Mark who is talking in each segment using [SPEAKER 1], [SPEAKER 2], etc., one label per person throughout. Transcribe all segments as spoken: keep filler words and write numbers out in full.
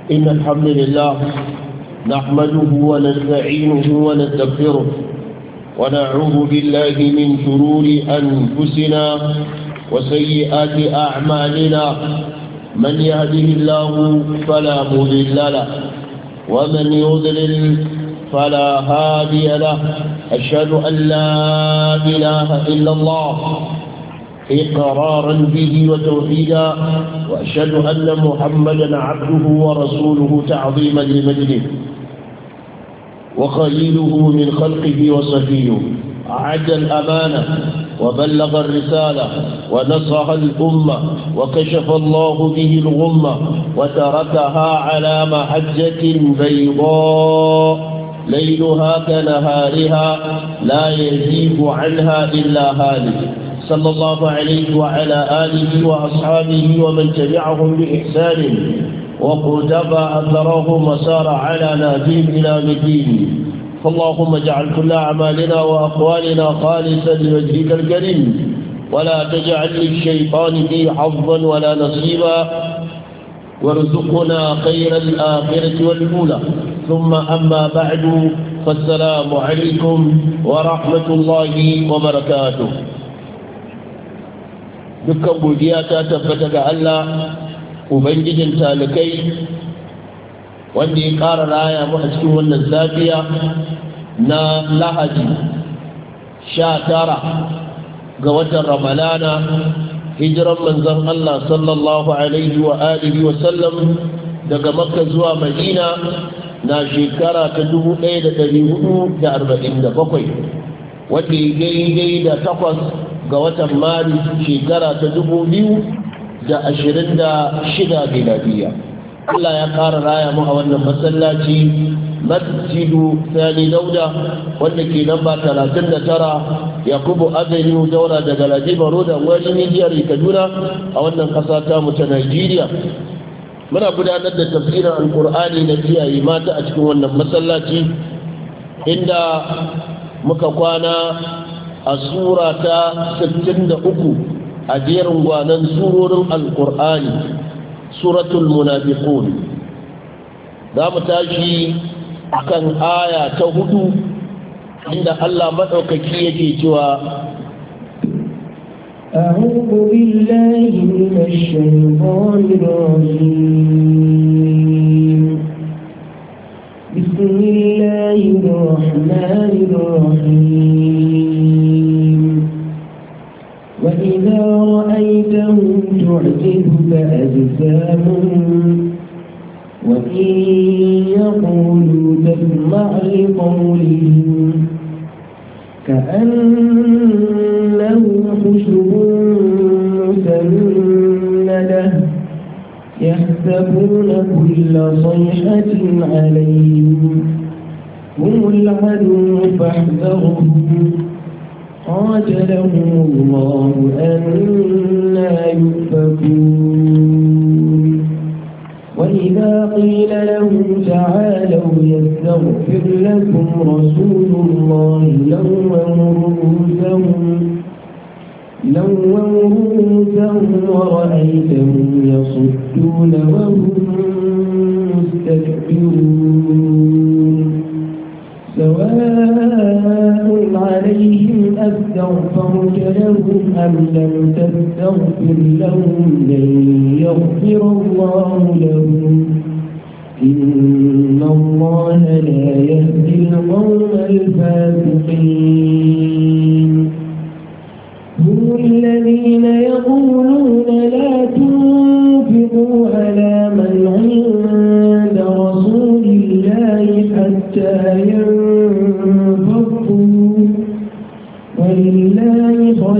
[SPEAKER 1] إن الحمد لله نحمده ونستعينه ونستغفره ونعوذ بالله من شرور أنفسنا وسيئات أعمالنا من يهده الله فلا مضل له ومن يضلل فلا هادي له. أشهد أن لا إله إلا الله إقرارا به وتوحيدا، وأشهد أن محمدا عبده ورسوله تعظيما لمجده وخليله من خلقه وصفيه. أعد الأمانة وبلغ الرسالة ونصح الأمة وكشف الله به الغمة وتركها على محجة بيضاء ليلها كنهارها لا يزيغ عنها إلا هالك، صلى الله عليه وعلى آله وأصحابه ومن تبعهم بإحسان وقتفى أثرهم وسار على نهجهم إلى الدين. فاللهم اجعل كل أعمالنا وأقوالنا خالصا لوجهك الكريم، ولا تجعل للشيطان فيه حظا ولا نصيبا، وارزقنا خير الآخرة والأولى. ثم أما بعد، فالسلام عليكم ورحمة الله وبركاته. dukkan godiya ta tabbata ga Allah ubangijin talikai wanda ya ƙara raya mu a cikin wannan safiya na Lahadi sha tara ga watan Ramadana, hijiran manzon Allah sallallahu alaihi wa alihi wa sallam daga Makka zuwa Madina na shekara ta dubu ɗaya da ɗari hudu da arba'in da bakwai, wanda ya daidai da takwas ga watan Maris shekara ta dubu biyu da ashirin da shida miladiya. Allah ya ƙara raya mu a wannan masallaci Masjidu Sani Dauda wanda ke namba talatin da tara Yakubu Avenue Daura daga Lajima Road wajen Nijiyar Kaduna a wannan ƙasa ta mu ta Najeriya. Muna gudanar da tafsirin Alƙur'ani na iyaye mata a cikin wannan masallaci, inda muka kwana a sura ta sittin da uku a jerin gwanan surorin alkur'ani, suratul munafiqun. za mu tashi akan aya ta hudu inda Allah madaukaki yake cewa
[SPEAKER 2] أعوذ بالله من الشيطان الرجيم. بسم الله الرحمن الرحيم. وإذا رأيتهم تعجبك أجسامهم وإن يقولوا تسمع لقولهم كأنه خشب مسندة يحسبون كل صيحة عليهم هم العدو فاحذرهم قاتلهم الله أنى يؤفكون. وإذا قيل لهم تعالوا يستغفر لكم رسول الله لووا رؤوسهم لووا رؤوسهم ورأيتهم يصدون وهم مستكبرون. سواء عليهم أستغفرت لهم أم لم تستغفر لهم لن يغفر الله لهم إن الله لا يهدي القوم الفاسقين. هم الذين يقولون لا تنفقوا على من عند رسول الله حتى ينفضوا ولله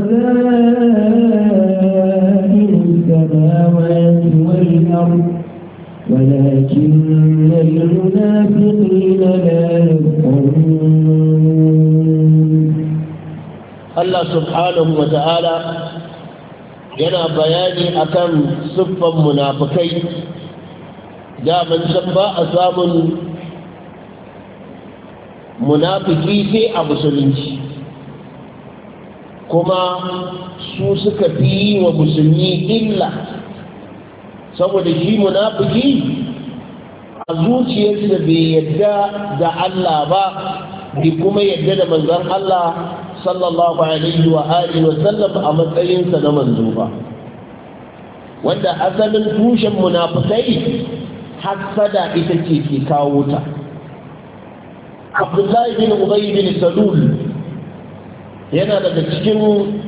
[SPEAKER 2] خزائن السماوات والأرض ولكن المنافقين لا يفقهون.
[SPEAKER 1] Allah subhanahu wa ta'ala yana bayani akan siffan munafikai. Da man san ba a samun munafiki sai a musulunci, kuma su suka fi wa musulmi illa, saboda shi munafiki zuciyarsa bai yadda da Allah ba bai kuma yadda da manzon Allah sallallahu alaihi wa alihi wa sallam a matsayinsa na manzo ba, wanda asalin tushen munafikai hasada ita ce ke kawo ta. Abdullahi bin Ubay bin Salul yana daga cikin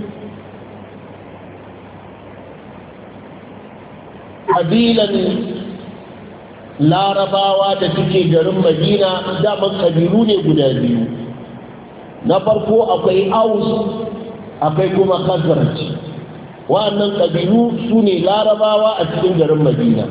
[SPEAKER 1] kabilan larabawa da suke garin Madina. Daman kabilu ne guda biyu, na farko akwai Aus akwai kuma Khazraj. Wa'annan kabilu su ne larabawa a cikin garin Madina.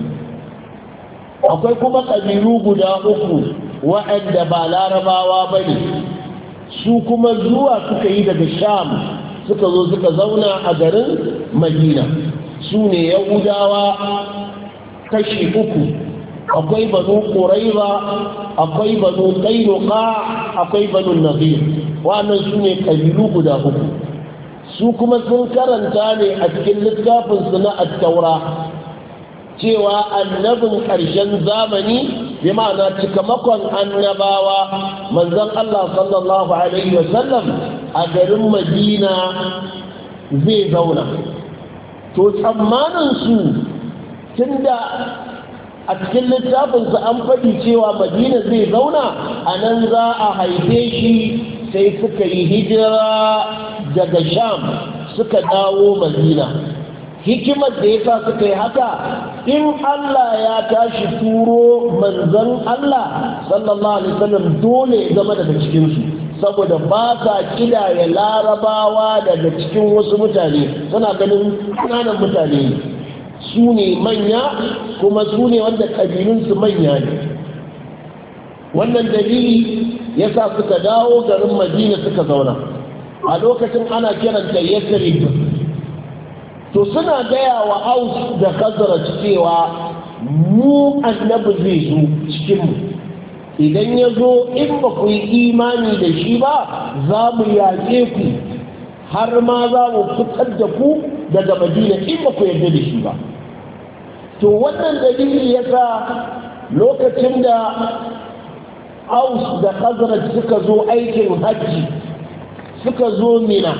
[SPEAKER 1] Akwai kuma kabilu guda uku wa'anda ba larabawa bane, su kuma zuwa suka yi daga Sham suka zo suka zauna a garin Madina. Su ne Yahudawa kashi uku, akwai banu Quraiza, akwai banu Qainuqa, akwai banu Nadir. Wannan su ne kabilu guda uku. Su kuma sun karanta ne a cikin littafinsu na At-Taura cewa annabin ƙarshen zamani, bi ma'ana cikamakon annabawa, manzon Allah sallallahu alaihi wasallam a garin Madina zai zauna. To tsammaninsu tunda a cikin littafinsu an faɗi cewa Madina zai zauna, a nan za a haife shi, sai suka yi hijira daga Sham suka dawo Madina. Hikimar da yasa suka yi haka, in Allah ya tashi turo manzon Allah sallallahu alaihi wasallam dole ya zama daga cikin su, saboda ba sa kidaya larabawa daga cikin wasu mutane, suna ganin kananan mutane su ne manya, kuma su ne wanda kabilunsu manya ne. Wannan dalili yasa suka dawo garin Madina suka zauna. A lokacin ana kiranta Yathrib. To suna gaya wa Aus da Khazraj cewa mu annabi zai zo cikinmu, idan ya zo in ba ku yi imani da shi ba za mu yaƙe ku, har ma za mu fitar da ku daga Madina in ba ku yarda da shi ba. To wannan dalili yasa lokacin da Aus da Khazraj suka zo aikin hajji suka zo Mina,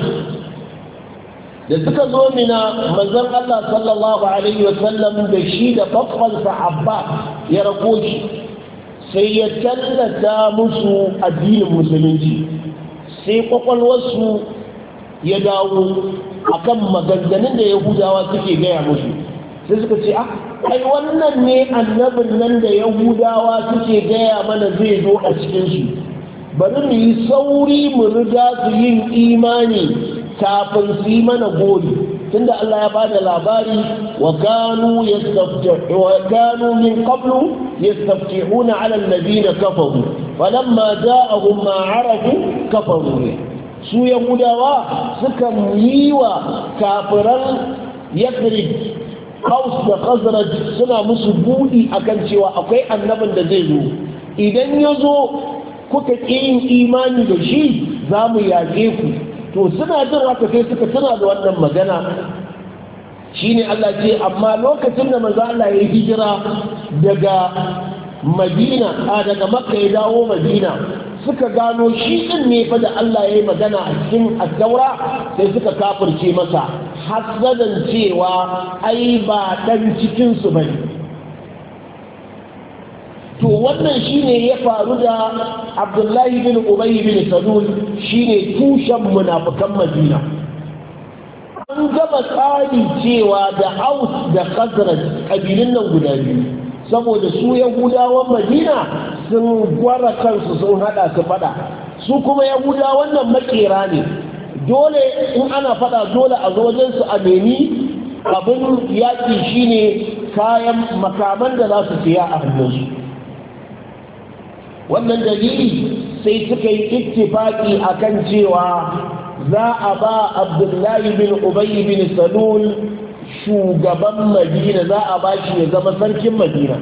[SPEAKER 1] da suka zo Mina, manzon Allah sallallahu alaihi wasallam da shi da babbansa Abbas ya rako shi, sai ya tallata musu addinin musulunci, sai kwakwalwarsu ya dawo akan maganganun da Yahudawa suke gaya musu. Sai suka ce, ah, ai wannan ne annabin nan da Yahudawa suke gaya mana zai zo a cikinsu, bari mu yi sauri mu riga su yin imani kafin su yi mana gori, tunda Allah ya bada labari wa kanu yastaftihu wa kanu min qablu yastaftihuna ala alladhina kafaru falamma ja'ahum ma 'arafu kafaru. Su Yahudawa suka yi wa kafiran Yathrib, Aus da Khazraj suna musu budi akan cewa akwai annabin da zai zo, idan ya zo kuka ƙi yin imani da shi za mu yaƙe ku. To suna jin haka sai suka tuna da wannan magana. Shine Allah ce, amma lokacin da manzo Allah ya hijira daga Madina a daga Makka ya dawo Madina, suka gano shi din ne fa da Allah ya yi magana a cikin At-Taura, sai suka kafirce masa hasadan cewa ai ba dan cikin su bane. To wannan shine ya faru da Abdullahi bin Ubay bin Salul, shine tushen munafikan Madina. An gaba tsari cewa da Aus da Khazraj kabilun nan guda biyu, saboda su Yahudawan Madina sun gwara kansu sun hada su fada, su kuma Yahudawan nan makera ne, dole in ana fada dole a zo wajen su a nemi abin yaki shine kayan makaman da za su siya a hannunsu. Wannan dalili sai suka yi ittifaki akan cewa za a ba Abdullahi bin Ubay bin Salul shugaban Madina, za a ba shi ya zama sarkin Madina.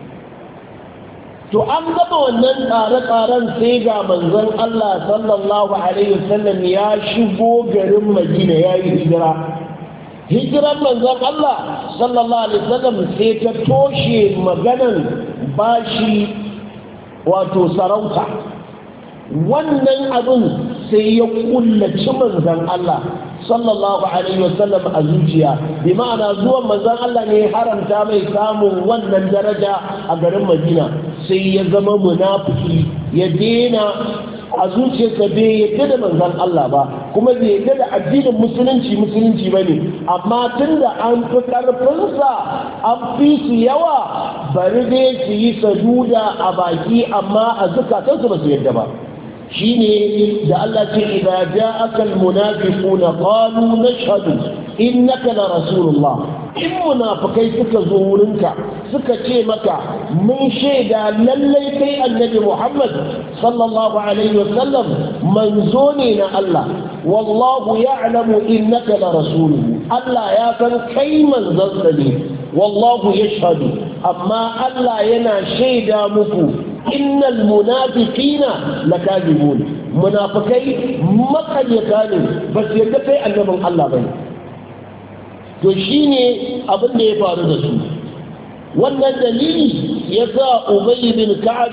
[SPEAKER 1] To an gaba wannan tsare-tsaren sai ga manzon Allah sallallahu alaihi wasallam ya shigo garin Madina, ya yi hijira. Hijiran manzon Allah sallallahu alaihi wasallam sai ta toshe maganan bashi wato sarauta. Wannan abin sai ya kullaci manzon Allah sallallahu alaihi wasallam a zuciya, bi ma'ana zuwan manzon Allah ne haramta mai samun wannan daraja a garin Madina, sai ya zama munafiki, ya dena a zuciyarsa bai yadda da manzon Allah ba, kuma bai yadda da addinin musulunci musulunci bane, amma tunda an fi karfinsa an fi su yawa, bari dai su yi saduda a baki amma a zukatansu ba su yadda ba. shine da Allah ce idza ja'aka almunafiquna qalu nashhadu innaka la rasulullah, in munafikai suka zo wurinka suka ce maka mun shaida lallai kai annabi Muhammad sallallahu alaihi wasallam manzo ne na Allah, wallahu ya'lamu innaka la rasuluhu, Allah ya san kai manzon ne, wallahu yashhadu, amma Allah yana shaida muku innal munafiqina lakadibun, munafikai makaryata ne, ba su yadda kai annabin Allah bane. To shine abin da ya faru da su. Wannan dalili yasa Ubay bin Ka'ab,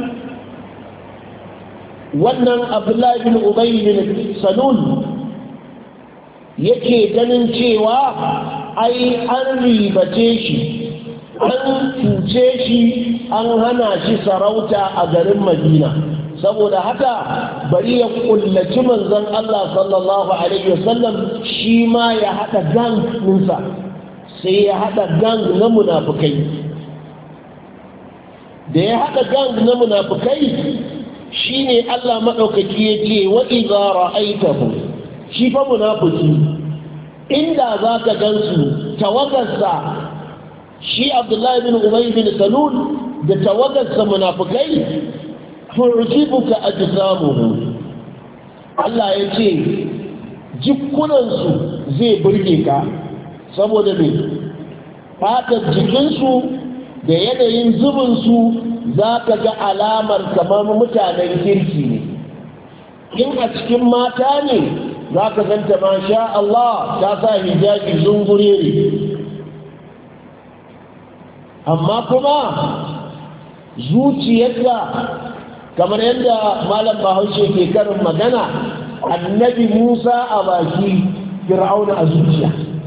[SPEAKER 1] wannan Abdullah bin Ubay bin Salul yake ganin cewa ai an ribace shi, an cuce shi, an hana shi sarauta a garin Madina, saboda haka bari ya kullaci manzon Allah sallallahu alaihi wasallam shi ma ya hada gang ɗinsa, sai ya hada gang na munafukai. Da ya hada gang na munafukai shine Allah madaukaki yace wa idza ra'aytahu, shi fa munafiki inda zaka gansu tawagarsa shi Abdullahi bin Ubay bin Salul da tawagarsa munafikai, tu'jibuka ajsamuhu, Allah ya ce jikunansu zai burge ka, saboda ne fatar jikinsu da yanayin zubinsu za ka ga alamar kamar mutanen kirki ne. In a cikin mata ne za ka ganta masha Allah ta sa hijabi zungure ne, amma kuma zuciyarka kamar yadda malam Bahaushe ke karin magana, annabi Musa a baki, Fir'auna a zuciya.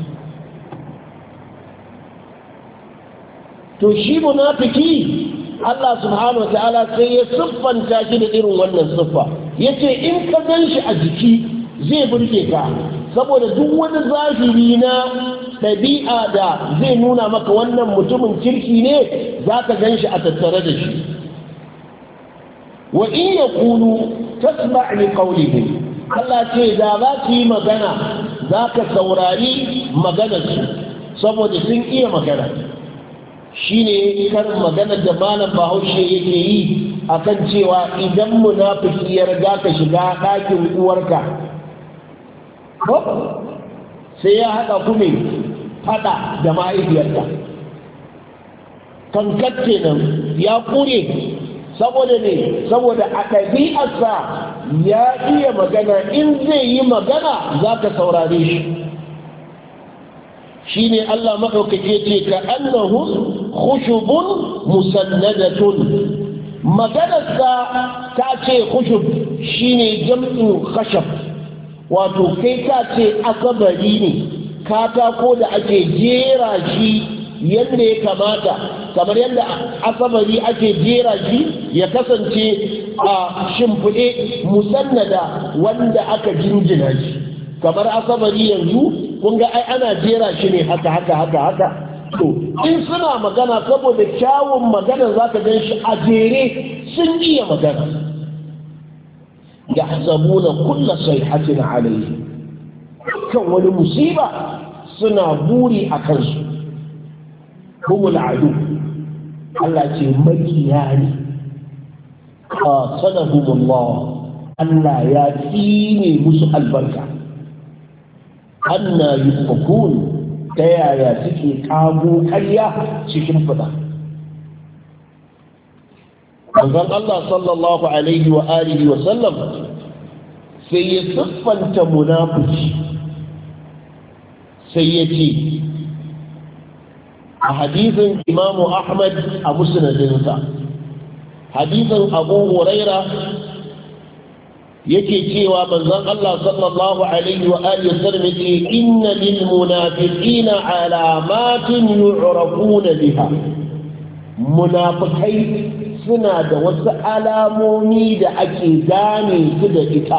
[SPEAKER 1] To shi munafiki Allah subhanahu wa ta'ala sai ya siffanta shi da irin wannan siffa, yace in ka gan shi a jiki zai burge ka, saboda duk wani zahiri na ɗabi'a da zai nuna maka wannan mutumin kirki ne za ka gan shi a tattare da shi. Wa in ya kulu tasma' li qawlihi, Allah ce da za su yi magana za ka saurari maganarsu, saboda sun iya magana. Shi ne karin maganar da malam Bahaushe yake yi akan cewa idan munafiki ya riga ka shiga ɗakin uwarka, sai ya haɗa kuma faɗa da mahaifiyarta, kankat kenan ya kure, saboda ne saboda a ɗabi'arsa ya iya magana, in zai yi magana za ka saurare shi. Shi ne Allah maɗaukake ce ka annahu khushubun musannadatun, maganarsa ta ce khushub shi ne jam'in khashab, wato kai ka ce akabari ne, katako da ake jera shi yadda ya kamata, kamar yadda asabari ake jera shi ya kasance a shimfiɗe musannada wanda aka jinjina shi. Kamar asabari yanzu kun ga ai ana jera shi ne haka haka haka haka. To in suna magana, saboda kyawun magana za ka gan shi a jere, sun iya magana. yahsabuna kulla sayhatin alayhi, kan wani musiba suna buri a kansu. humul adu, Allah ce makiya ne, qasadahumullah, Allah ya tsine musu albarka. anna yufakun, ta yaya suke kago karya cikin fada. Manzon Allah sallallahu alaihi wa alihi wa sallam sai ya siffanta munafiki, sai ya ce a hadisin imamu ahmad a musnadinsa hadisin abu huraira yake cewa manzon Allah sallallahu alaihi wa alihi wasallam yake inna lil munafiqina alamatin yu'rafuna biha munafikai suna da wasu alamomi da ake gane su da ita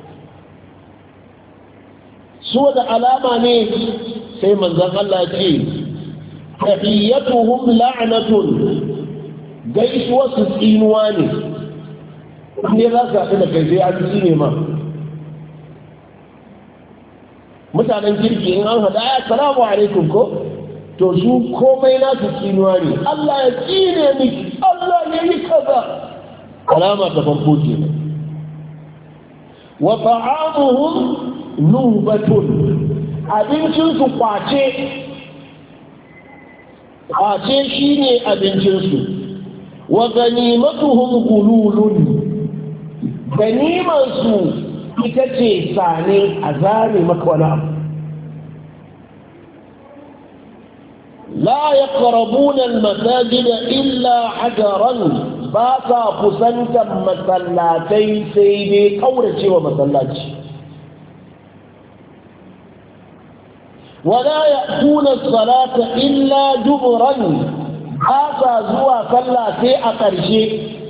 [SPEAKER 1] su da alama ne sai manzon Allah ce tahiyyatuhum la'natun gaisuwa su tsinuwa ne ne za su haɗu da kai sai an ci ne ma mutanen kirki in an haɗa ya salamu alaikum ko to su komai na su tsinuwa ne Allah ya tsine miki Allah ya yi kaza alama ta farko ke wa ta'amuhum nubatun abincinsu kwace kwace shine abincinsu wa ganimatuhum gululun ganimansu ita ce sane a zane maka wani abu la yaqrabuna al-masajida illa hajaran ba sa kusantar masallatai sai dai kauracewa masallaci wala ya'tuna as-salata illa jubran ba sa zuwa sallah sai a ƙarshe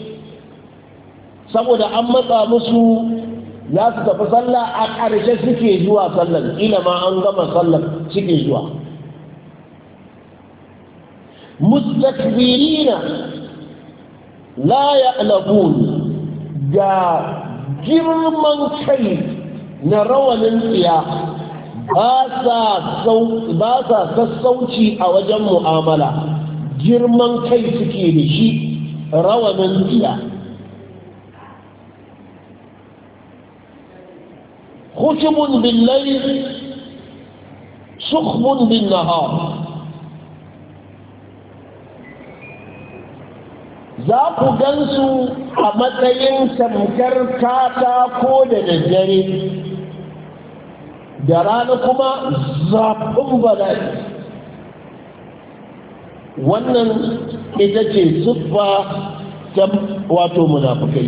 [SPEAKER 1] saboda an matsa musu za su tafi sallah a ƙarshe suke zuwa sallar ila ma an gama sallar suke zuwa mustakbirina la ya'labun ga girman kai na rawanin tsiya ba sa sassauci a wajen mu'amala girman kai suke da shi rawanin tsiya khushumun bil-layl sukhmun bin-nahar za ku gansu a matsayin tamkar katako da daddare da rana kuma zafin bala'i wannan ita ce siffa ta wato munafukai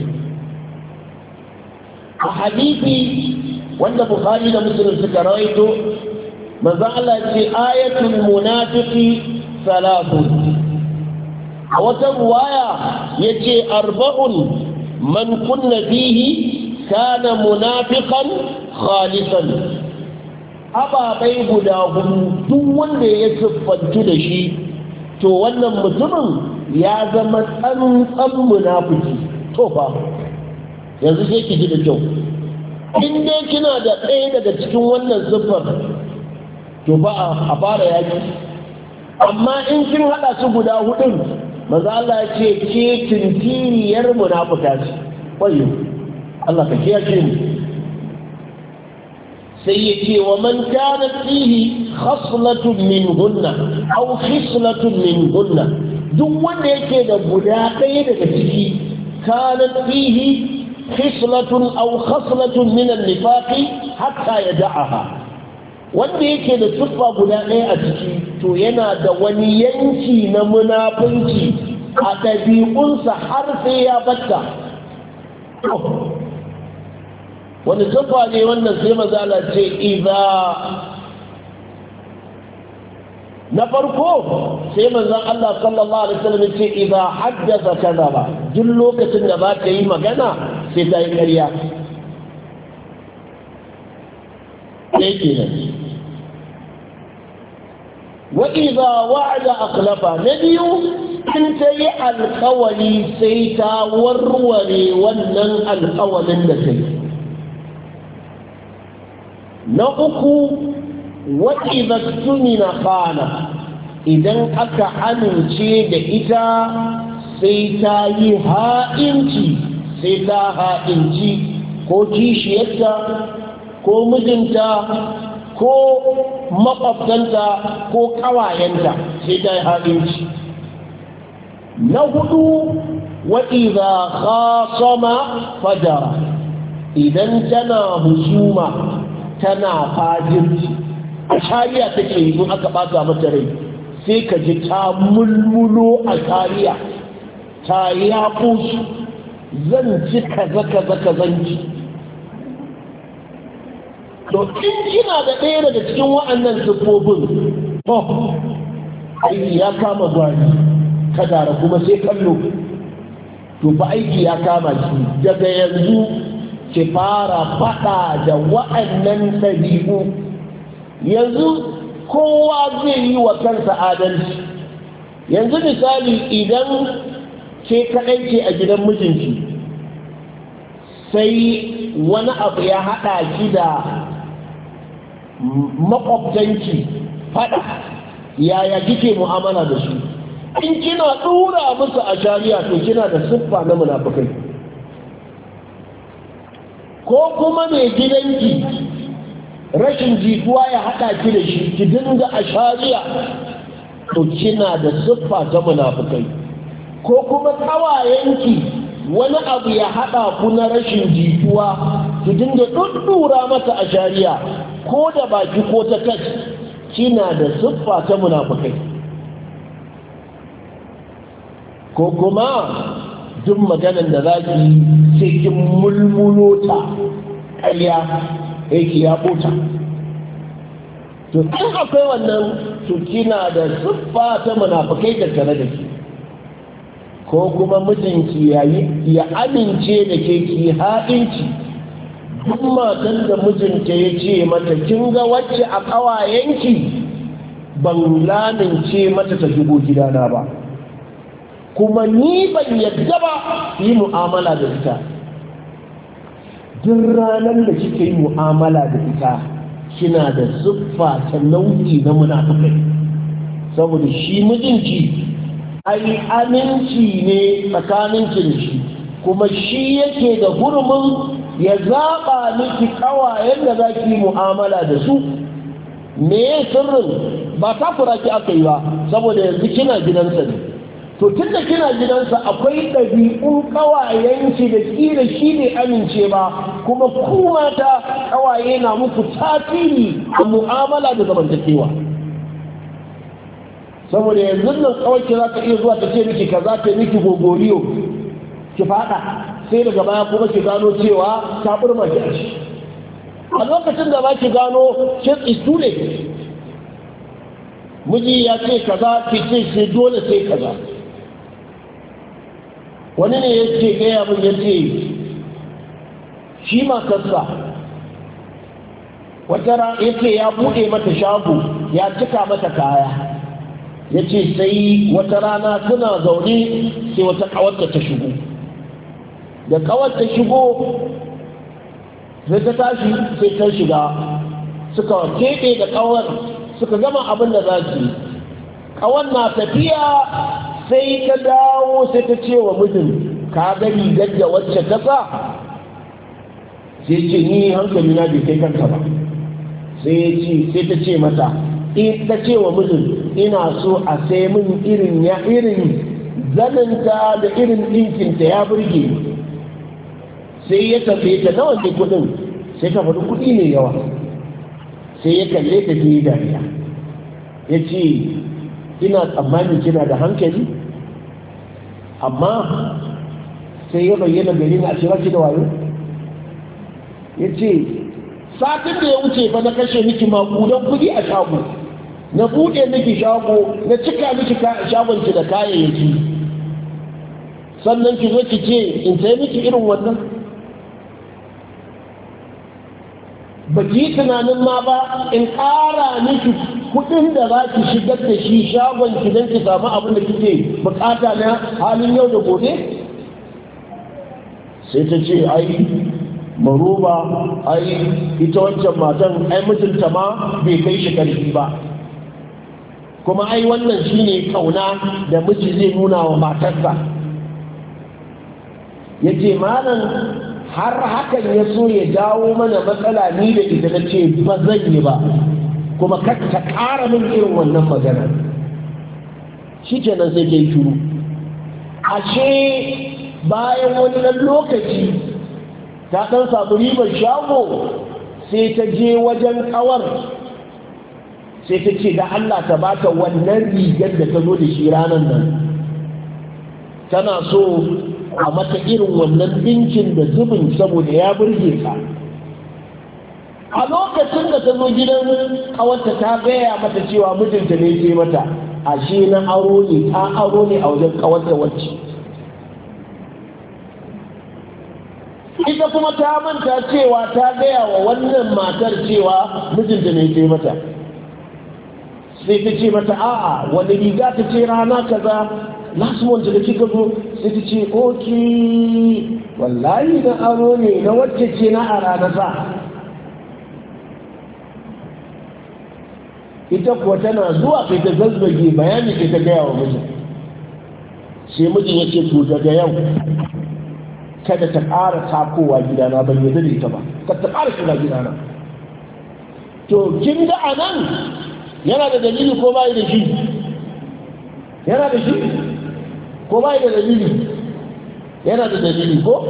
[SPEAKER 1] a hadisi wanda Bukhari da Muslim suka rawaito manzo Allah ya ce ayatul munafiqi salatun a wata ruwaya yace arba'un man kunna fihi kana munafiqan khalisan ababai guda hudu duk wanda ya siffantu da shi to wannan mutumin ya zama tsantsan munafiki to fa yanzu sai ki ji da kyau in dai kina da ɗaya daga cikin wannan siffar to ba a fara yaki amma in kin hada su guda hudun maza Allah ya ce ke tintiriyar munafika ce wayo Allah ka kiyaye mu sai ya ce wa man kana fihi khaslatun minhunna aw khislatun minhunna duk wanda yake da guda ɗaya daga ciki kana fihi khislatun aw khaslatun min an-nifaq hatta yad'aha wanda yake da tuffa guda ɗaya a ciki to yana da wani yanki na munafunci a ɗabi'unsa har sai ya batta wani tuffa ne wannan sai mazala ce idza na farko sai manzon Allah sallallahu alaihi wasallam ce idza haddatha kadaba duk lokacin da ba ta yi magana sai ta yi ƙarya sai kenan wa idza wa'ada akhlafa nabiyu in ta yi alƙawari sai ta warware wannan alƙawarin da ta yi na uku wa'iza tunina khana idan aka amince da ita sai ta yi ha'inci sai ta ha'inci ko kishiyarta ko mijinta ko makwabtanta ko ƙawayenta sai ta yi ha'inci na hudu wa'iza khasama fajara idan tana husuma tana fajirci a shari'a take yi in aka ɓata mata rai sai ka ji ta mulmulo a kariya ta yaƙo su zan ci kaza kaza kazan ci. To in kina da ɗaya daga cikin wa'annan siffofin oh aiki ya kama gwani kadara kuma sai kallo, to fa aiki ya kama ki daga yanzu ki fara faɗa da wa'annan ɗabi'u. Yanzu kowa zai yi wa kansa adalci. Yanzu misali idan ke kaɗai ce a gidan mijinki sai wani abu ya haɗa ki da makwabtanki faɗa, yaya kike mu'amala da su? In kina ɗura musu a shari'a to kina da siffa na munafukai. Ko kuma mai gidanki rashin jituwa ya haɗa ki da shi ki dinga a shari'a to kina da siffa ta munafukai. Ko kuma ƙawayenki wani abu ya haɗa ku na rashin jituwa ki dinga ɗuɗɗura mata a shari'a ko da baki ko ta kai, kina da siffa ta munafukai. Ko kuma duk maganar da za ki sai kin mulmulo ta ƙarya yake ya ɓota. To in akwai wannan to kina da siffa ta munafukai da tare da ki. Ko kuma mijinki ya amince da ke ki haɗinci. Duk matan da mijinta ya ce mata kin ga wacce a ƙawayenki ban lamince mata ta shigo gidana ba, kuma ni ban yadda ba yi mu'amala da ita. Duk ranar da kika yi mu'amala da ita kina da siffa ta nau'i na munafukai, saboda shi mijinki ai aminci ne tsakaninki da shi, kuma shi yake da hurumin ya zaɓa miki ƙawayen da za ki yi mu'amala da su. Me sirrin ba takura ki aka yi ba, saboda yanzu kina gidansa ne. To tun da kina gidansa akwai ɗabi'un ƙawayenki da ƙila shi ne amince ba, kuma ku mata ƙawaye na muku tasiri a mu'amala da zamantakewa. Saboda yanzu nan ƙawarki za ta iya zuwa ta ce miki kaza ta miki gogoriyo ki faɗa, sai daga baya kuma ki gano cewa ta burma ki a shi. A lokacin da ba ki gano kin istu ne, miji ya ce kaza ki ce sai dole sai kaza. Wani ne ya ce gaya min ya ce shi matarsa wata ra ya ce ya buɗe mata shago ya cika mata kaya, ya ce sai wata rana suna zaune sai wata ƙawarta ta shigo. Da ƙawar ta shigo sai ta tashi sai ta shiga, suka keɓe da ƙawar suka gama abin da za su yi. Ƙawar na tafiya sai ta dawo sai ta ce wa mijin, ka ga rigar da wacce ta sa? Sai ce ni hankali na bai kai kanka ba. Sai ta ce mata, in ta ce wa mijin, ina so a sai min irin ya irin zaninta da irin ɗinkinta ya burge ni. Sai ya tafi ta nawa ne kudin, sai ta faɗi kudi ne yawa. Sai ya kalle ta ke dariya ya ce, ina tsammanin kina da hankali, amma sai ya bayyana gari na ce baki da wayo. Ya ce, satin da ya wuce fa na kashe miki makudan kudi a shago, na buɗe miki shago, na cika miki shagonki da kayayyaki, sannan ki zo ki ce in sai miki irin wannan? Ba ki yi tunanin ma ba in ƙara miki kuɗin da za ki shigar da shi shagonki don ki samu abin da kike bukata na halin yau da gobe? Sai ta ce, ai maruba, ai ita wancan matan ai mijinta ma bai kai shi ƙarfi ba, kuma ai wannan shine kauna da miji zai nuna wa matarsa. Ya ce, malam har hakan ya so ya dawo mana matsala ni da ita, na ce ba zan yi ba, kuma kar ta ƙara min irin wannan magana. Shi kenan sai ta yi shuru. Ashe bayan wani ɗan lokaci ta ɗan samu ribar shago, sai ta je wajen ƙawar sai ta ce da Allah ta bata wannan rigar da ta zo da shi ranar nan tana so a mata irin wannan dinkin da zubin saboda ya burge ta. A lokacin da ta zo gidan kawarta ta gaya mata cewa mijinta ne ce mata ashe na aro ne ta aro ne a wajen kawarta wacce ita kuma ta manta cewa ta gaya wa wannan matar cewa mijinta ne ce mata sai ta ce mata a'a wani riga ta ce rana kaza last month da kika zo sai ta ce oke wallahi na aro ne na wacce ce na a rana sa. ita kuwa tana zuwa sai ta zazzage bayani sai ta gaya wa mijin sai mijin ya ce to daga yau kada ta ƙara takowa gidana ban yadda da ita ba kada ta ƙara shiga gidana. To kin ga anan yana da dalili ko bai da shi yana da shi ko bai da dalili yana da dalili ko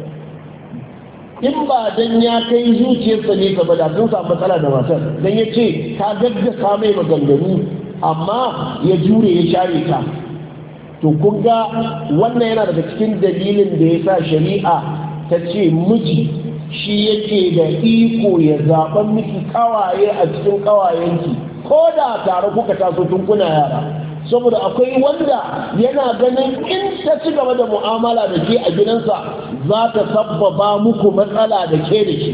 [SPEAKER 1] in ba dan ya kai zuciyarsa ne gaba da sun samu matsala da matar dan ya ce ta gaggasa mai maganganu amma ya jure ya share ta. To kun ga wannan yana daga cikin dalilin da ya sa shari'a ta ce miji shi yake da iko ya zaɓen miki kawaye a cikin kawayenki ko da tare kuka taso tun kuna yara, saboda akwai wanda yana ganin in ta ci gaba da mu'amala da ke a gidansa za ta sabbaba muku matsala da ke da shi.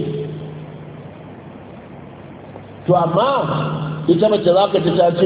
[SPEAKER 1] To amma ita mace za ka ci ta ce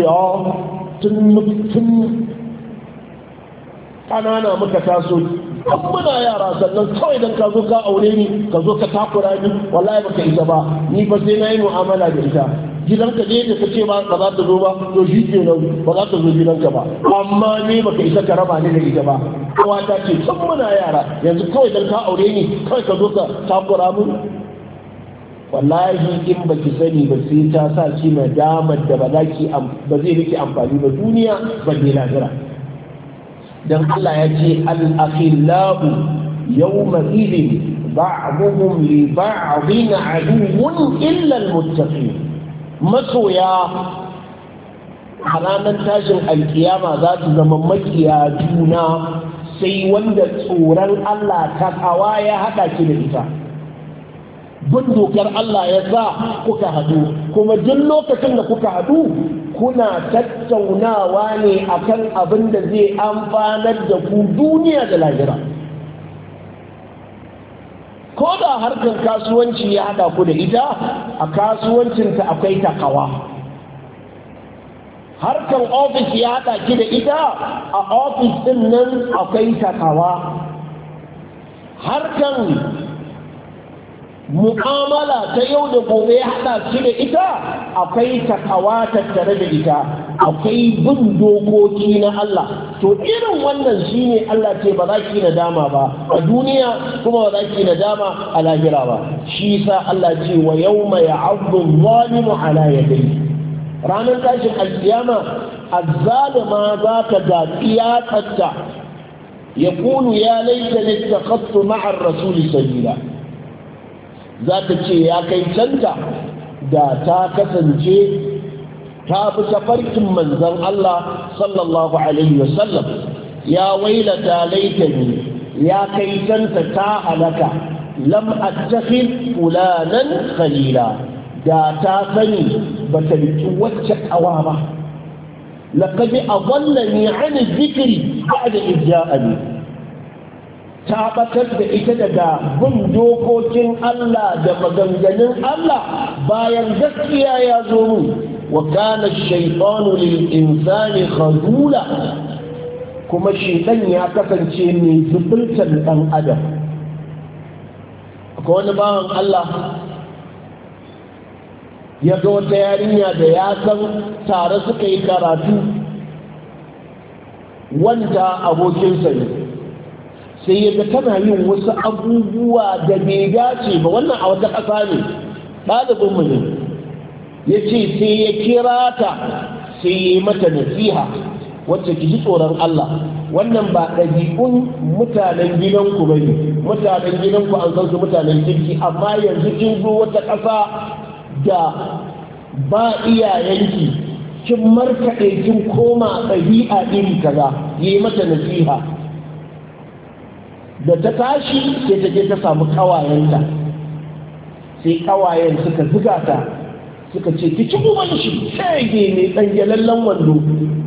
[SPEAKER 1] tun ƙanana muka taso an muna yara sannan kawai don ka zo ka aure ni ka zo ka takura ni wallahi baka isa ba ni fa sai na yi mu'amala da ita gidanka je da kace ba ba za ta zo ba to shi ke nan ba za ta zo gidanka ba amma ni baka isa ka raba ni da ita ba kowa ta ce tun muna yara yanzu kawai don ka aure ni kawai ka zo ka takura mun. Wallahi in baki sani ba sai ta sa ki nadamar da ba za ki ba zai miki amfani ba duniya ba dai lahira. dan Allah ya ce al-akhillahu yawma idhin ba'duhum li ba'dhin aduwwun illa al-muttaqin. Masoya a ranar tashin alkiyama za su zama makiya juna sai wanda tsoron Allah ta kawa ya haɗa ki da ita. Bin dokar Allah ya sa kuka haɗu, kuma duk lokacin da kuka haɗu kuna tattaunawa ne akan abin da zai amfanar da ku duniya da lahira. Ko da harkar kasuwanci ya haɗa ku da ita, a kasuwancinta akwai takawa. Harkar ofis ya haɗa ki da ita, a ofis ɗin nan akwai takawa. Harkar mu'amala ta yau da gobe ya haɗa ki da ita, akwai takawa tattare da ita, akwai bin dokoki na Allah. To irin wannan shine Allah ce ba za ki nadama ba a duniya, kuma ba za ki nadama a lahira ba. Shi sa Allah ce wa yawma ya'addu adh-dhalimu ala yadayhi. Ranar tashin alkiyama azzalima za ta ga tsiyatsarta ya kunu ya laita littakhassu ma'a ar-rasuli sabila. Za ta ce ya kai canta da ta kasance ta bi tafarkin manzon Allah sallallahu alaihi wasallam. Ya wailata laitani, ya kai canta ta halaka, lam attakhid fulanan khalila. Da ta sani ba ta riki wacce kawa ba. Laqad adallani an dhikri ba'da idh ja'ani. Ta batar da ita daga bin dokokin Allah da maganganun Allah bayan gaskiya ya zo mu. Wa kana ash-shaytanu lil insani khazula. Kuma shaytan ya kasance mai zubultar dan adam. Akwai wani bawan Allah ya ga wata yarinya da ya san tare suka yi karatu, wanda abokinsa ne, sai ya ga tana yin wasu abubuwa da bai dace ba. Wannan a wata ƙasa ne, ɗalibinmu ne. Ya ce sai ya kira ta, sai ya yi mata nasiha wacce ki ji tsoron Allah, wannan ba ɗabi'un mutanen gidanku ba ne. Mutanen gidanku an san su mutanen kirki, amma yanzu kin zo wata ƙasa da ba iyayenki kin markaɗe kin koma ɗabi'a iri kaza yi mata nasiha. Da ta tashi sai ta je ta samu ƙawayenta, sai ƙawayen suka zuga ta suka ce ki ci uban shi sai ge mai ɗangalallen wando.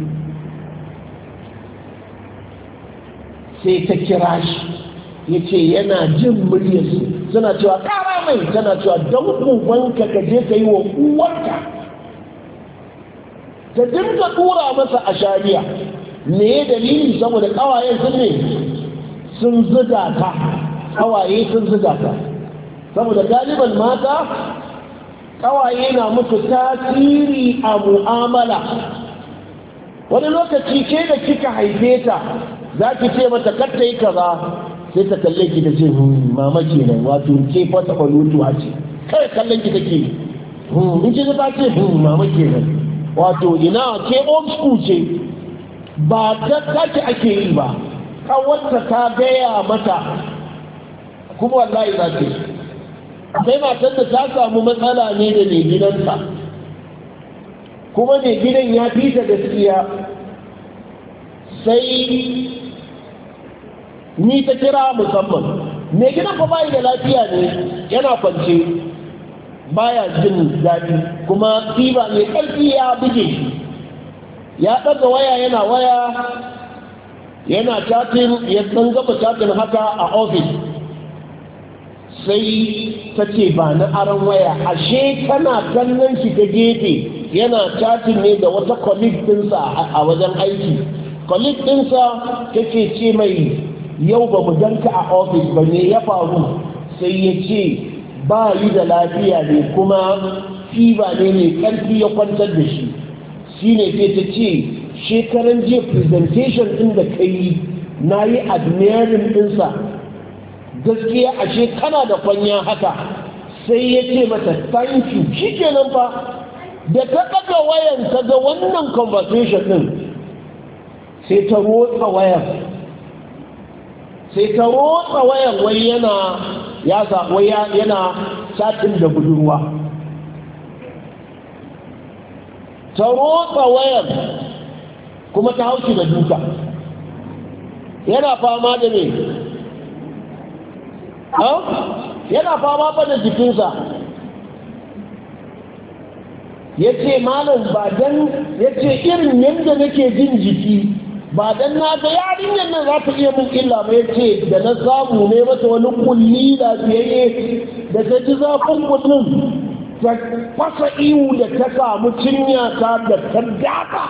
[SPEAKER 1] sai ta kira shi ya ce yana jin muryarsu suna cewa ƙara mai, tana cewa don ubanka ka je ka yi wa uwarka. ta dinga tura masa a shari'a. me dalili? saboda ƙawayen sun ne sun zuga ta, ƙawaye sun zuga ta. saboda galiban mata ƙawaye na musu tasiri a mu'amala. wani lokaci ke da kika haife ta za ki ce mata kar ta yi kaza, sai ta kalle ki da ce mama kenan, wato ke fata kwalutuwa ce, kai kallon ki take in ki ta ce mama kenan, wato ina ke old school ce, ba ta kace ake yi ba, kawarta ta gaya mata kuma wallahi za ta yi. akwai matar da ta samu matsala ne da mai gidanta, kuma mai gidan ya fi ta gaskiya, sai ni ta kira musamman. mai gidan fa bayi da lafiya ne, yana kwance baya jin daɗi, kuma fiba mai ƙarfi ya buge shi, ya ɗaga waya yana waya yana chatin, ya ɗan gaba chatin haka a ofis. sai ta ce ba na aron waya, ashe tana kallon shi ta gefe yana chatin ne da wata colleague ɗinsa a wajen aiki. colleague ɗinsa take ce mai yau ba mu ganka a ofis ba, ne ya faru? sai ya ce ba yi da lafiya ne, kuma fiba ne mai ƙarfi ya kwantar da shi. shi ne sai ta ce shekaran jiya presentation ɗin da ka yi na yi admiring ɗinsa, gaskiya ashe kana da kwanya haka. sai ya ce mata thank you. shi kenan fa da ta ɗaga wayan ta ga wannan conversation ɗin, sai ta rotsa wayan sai ta rotsa wayan wai yana ya zaɓo yana satin da budurwa. ta rotsa wayan kuma ta haushi da duka, yana fama da ne yana fama fa da jikinsa. ya ce malam ba dan ya ce irin yadda nake jin jiki ba dan na ga yarinyar nan za ta iya mun illa ba. ya ce da na samu ne mata wani kulli da biyayye, da ta ji zafin kullum ta fasa iwu da ta samu cinya ta da ta daka.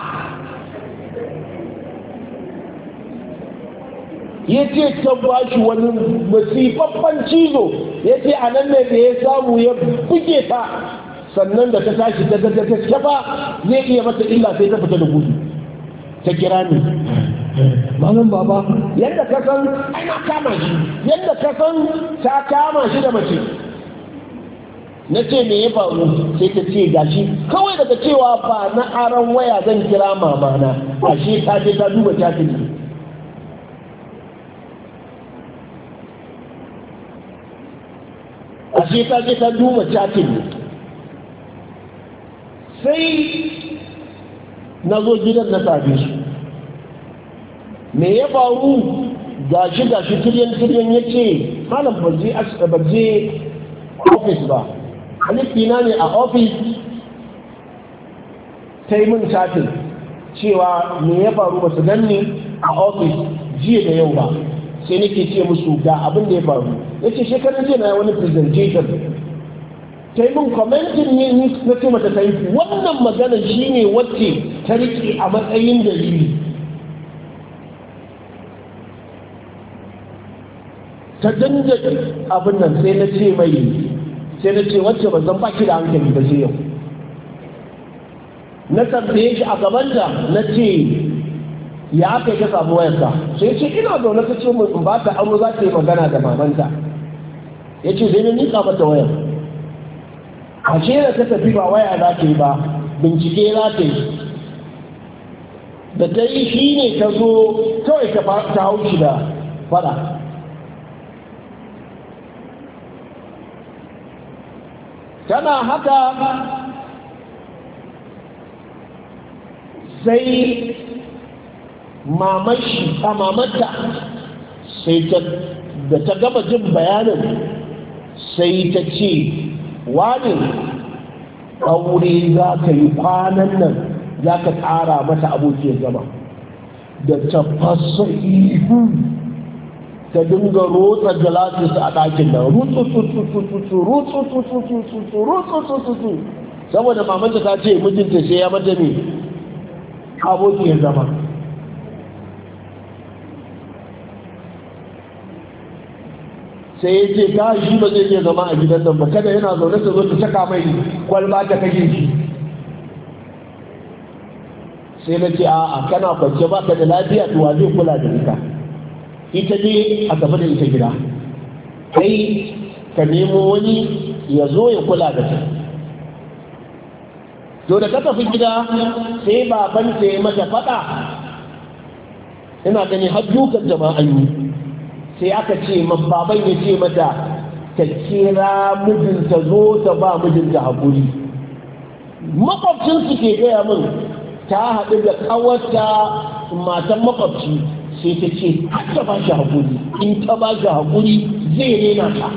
[SPEAKER 1] ya ce ta ba shi wani masifaffen cizo. ya ce a nan ne da ya samu ya buge ta, sannan da ta tashi ta ga ta ba zai iya mata illa, sai ta fita da gudu. ta kira ni, malam baba yadda ka san ana kama shi, yadda ka san ta kama shi da mace. na ce me ya faru? sai ta ce gashi kawai daga cewa ba na aron waya zan kira mamana, ashe ta je ta duba chatin. ashe ta je ta duba chatin. sai na zo gidan na same shi. me ya faru? gashi gashi tiryan tiryan ya ce malam ba je ofis ba, halittina ne a ofis. ta yi min chatin cewa me ya faru ba su ganni a ofis jiya da yau ba. sai nake ce musu ga abin da ya faru. ya ce shekarun jiya na wani presentation, ta yi min commentin ne na ce mata ta yi wannan magana shi ne wacce ta riƙe a matsayin dalili. ta danga abin nan sai na ce mai sai na ce wacce ba zan baki da hankali ba sai yau. na tambaye shi a gabanta na ce ya aka yi ka samu wayarka? sai ce ina zaune ta ce in ba ta aro za ta yi magana da mamanta. ya ce sai na nika mata wayar. ashe da ta tafi ba waya za ta yi ba, bincike za ta yi. da ta yi shi ne ta zo kawai ta hau shi da fada. tana haka sai mamashi a mamata sai ta da ta gama jin bayanin sai ta ce wani aure za ka yi kwanan nan za ka tsara mata abokiyar zama da ta fasa ihu ta dinga rotsa galatis a ɗakin nan rutsututututu rutsututututu rutsutututu saboda mamanta ta ce mijinta sai ya mata ne abokiyar zama sai ya ce ta shi ba zai iya zama a gidan nan ba kada yana zaune ta zo ta saka mai kwalba ta kashe shi sai na ce a'a kana kwance ba ka da lafiya to wa zai kula da ita ita ne a gaba da ita gida kai ka nemo wani ya zo ya kula da ta to da ka tafi gida sai baban ta ya mata faɗa ina gani har dukan jama'an yi sai aka ce baban ya ce mata ta kira mijinta zo ta ba mijinta haƙuri makwabcinsu ke gaya min ta haɗu da ƙawarta matan makwabci sai ta ce ta ba shi haƙuri in ta ba shi haƙuri zai rena ta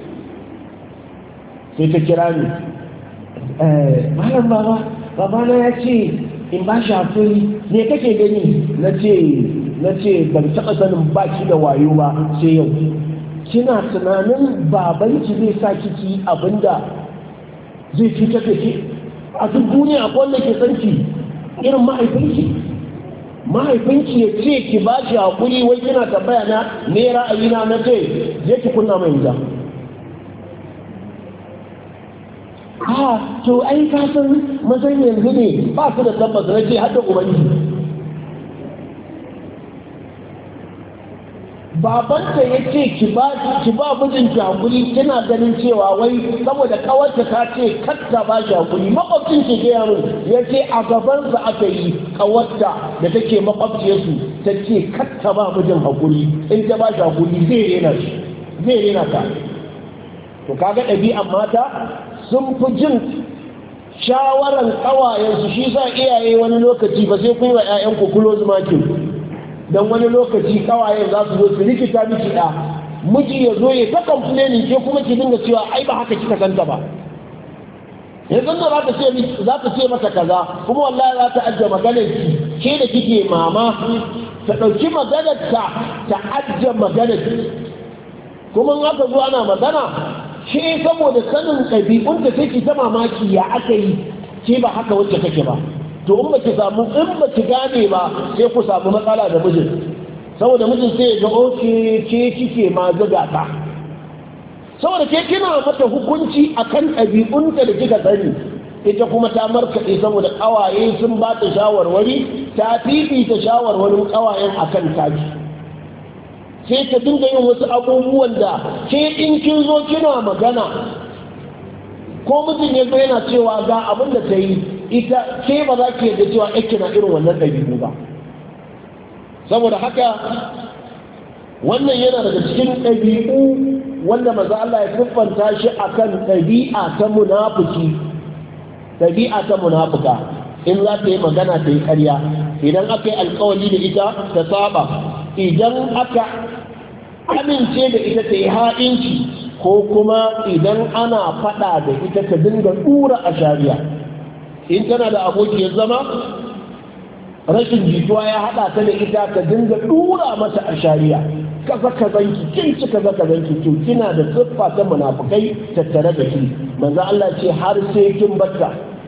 [SPEAKER 1] sai ta kira ni malam baba babana ya ce in ba shi haƙuri ne kake gani na ce na ce ban taɓa sanin baki da wayo ba sai yau kina tunanin babanki zai sa kiki abinda zai cutar da ke a duk duniya akwai wanda ke sanki irin mahaifinki mahaifinki ya ce ki ba shi haƙuri wai kina tambaya na ne ra'ayina na ce je ki kunna mai wuta a to ai ka san mazan yanzu ne ba su da tabbas na ce har da ubangiji babanta ya ce ki ba ki ba mijinki hakuri kina ganin cewa wai saboda kawarta ta ce katta ba shi hakuri makwabcin ki ga yaro ya ce a gaban sa aka yi kawarta da take makwabciyarsu ta ce katta ba mijin hakuri in ta ba shi hakuri zai rena shi zai rena ta to kaga ɗabi'an mata sun fi jin shawaran ƙawayensu shi sa iyaye wani lokaci ba sai ku yi wa 'ya'yanku close marking don wani lokaci kawayen za su zo su rikita miki da miji ya zo ya ta complaining ke kuma ki dinga cewa ai ba haka kika santa ba yanzu da za ta ce za ta ce mata kaza kuma wallahi za ta ajje maganar ki ke da kike mama ta dauki maganar ta ta ajje maganar ki kuma in aka zo ana magana ke saboda sanin ɗabi'un da take ta mamaki ya aka yi ke ba haka wacce take ba to in baki samu in baki gane ba sai ku samu matsala da mijin saboda mijin sai ya ga oke ke kike ma zuga ta saboda ke kina mata hukunci akan ɗabi'unta da kika sani ita kuma ta markaɗe saboda ƙawaye sun ba ta shawarwari ta fifita shawarwarin ƙawayen akan taki sai ta dinga yin wasu abubuwan da ke in kin zo kina magana ko mijin ya zo yana cewa ga abin da ta yi ita ke ba za ki yadda cewa ake na irin wannan ɗabi'u ba saboda haka wannan yana daga cikin ɗabi'u wanda maza Allah ya siffanta shi akan ɗabi'a ta munafiki ɗabi'a ta munafuka in za ta yi magana ta yi ƙarya idan aka yi alkawali da ita ta saba idan aka amince da ita ta yi ha'inci ko kuma idan ana faɗa da ita ta dinga ɗura a shari'a in tana da abokiyar zama rashin jituwa ya haɗa ta da ita ka dinga ɗura mata a shari'a kaza kazanki kin ci kaza kazanki to kina da siffa ta munafukai tattare da ki manzo Allah ce har sai kin batta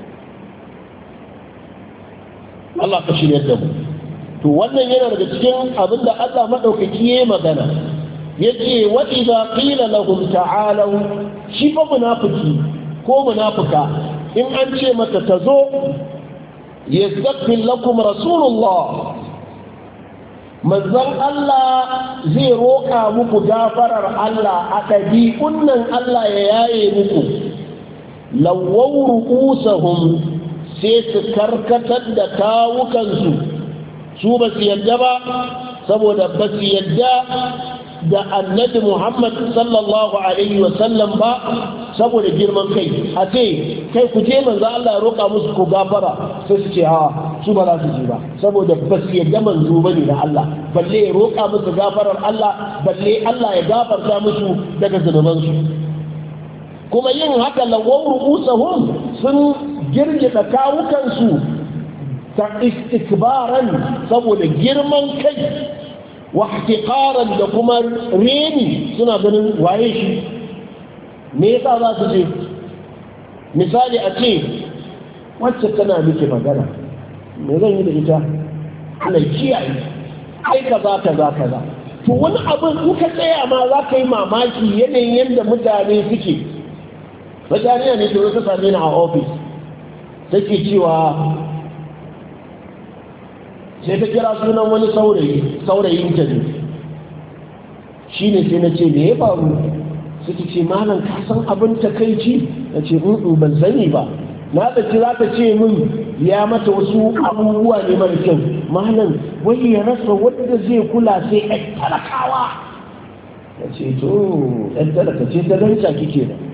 [SPEAKER 1] Allah ka shirye da mu to wannan yana daga cikin abin da Allah madaukaki yayi magana yace wa idza qila lahum ta'alu shi fa munafiki ko munafuka in an ce mata ta zo yastaghfir lakum rasulullah manzon Allah zai roka muku gafarar Allah a ɗabi'un nan Allah ya yaye muku lawwaw ru'usahum sai su karkatar da kawukansu su ba su yadda ba saboda ba su yadda da annabi Muhammad sallallahu alaihi wasallam ba saboda girman kai a ce kai ku je manzo Allah ya roƙa musu ku gafara sai su ce a su ba za su ji ba saboda ba su yadda manzo bane na Allah balle ya roƙa musu gafarar Allah balle Allah ya gafarta musu daga zunubansu kuma yin haka lawan ru'usahum sun girgita kawukansu ta istikbaran saboda girman kai wa ihtiqaran da kuma reni suna ganin waye shi me yasa za su je misali a ce wacce tana miki magana me zan yi da ita Allah kiyaye kai kaza kaza kaza to wani abin in ka tsaya ma za ka yi mamaki yanayin yadda mutane suke mutane ne to ta same ni a ofis take cewa sai ta kira sunan wani saurayi saurayin ta ne shi ne sai na ce me ya faru suke ce malam ka san abin takaici na ce in ban sani ba na tsaci za ta ce min ya mata wasu abubuwa ne mara kyau malam wai ya rasa wanda zai kula sai yan talakawa na ce to yan talaka ce ta danta kike da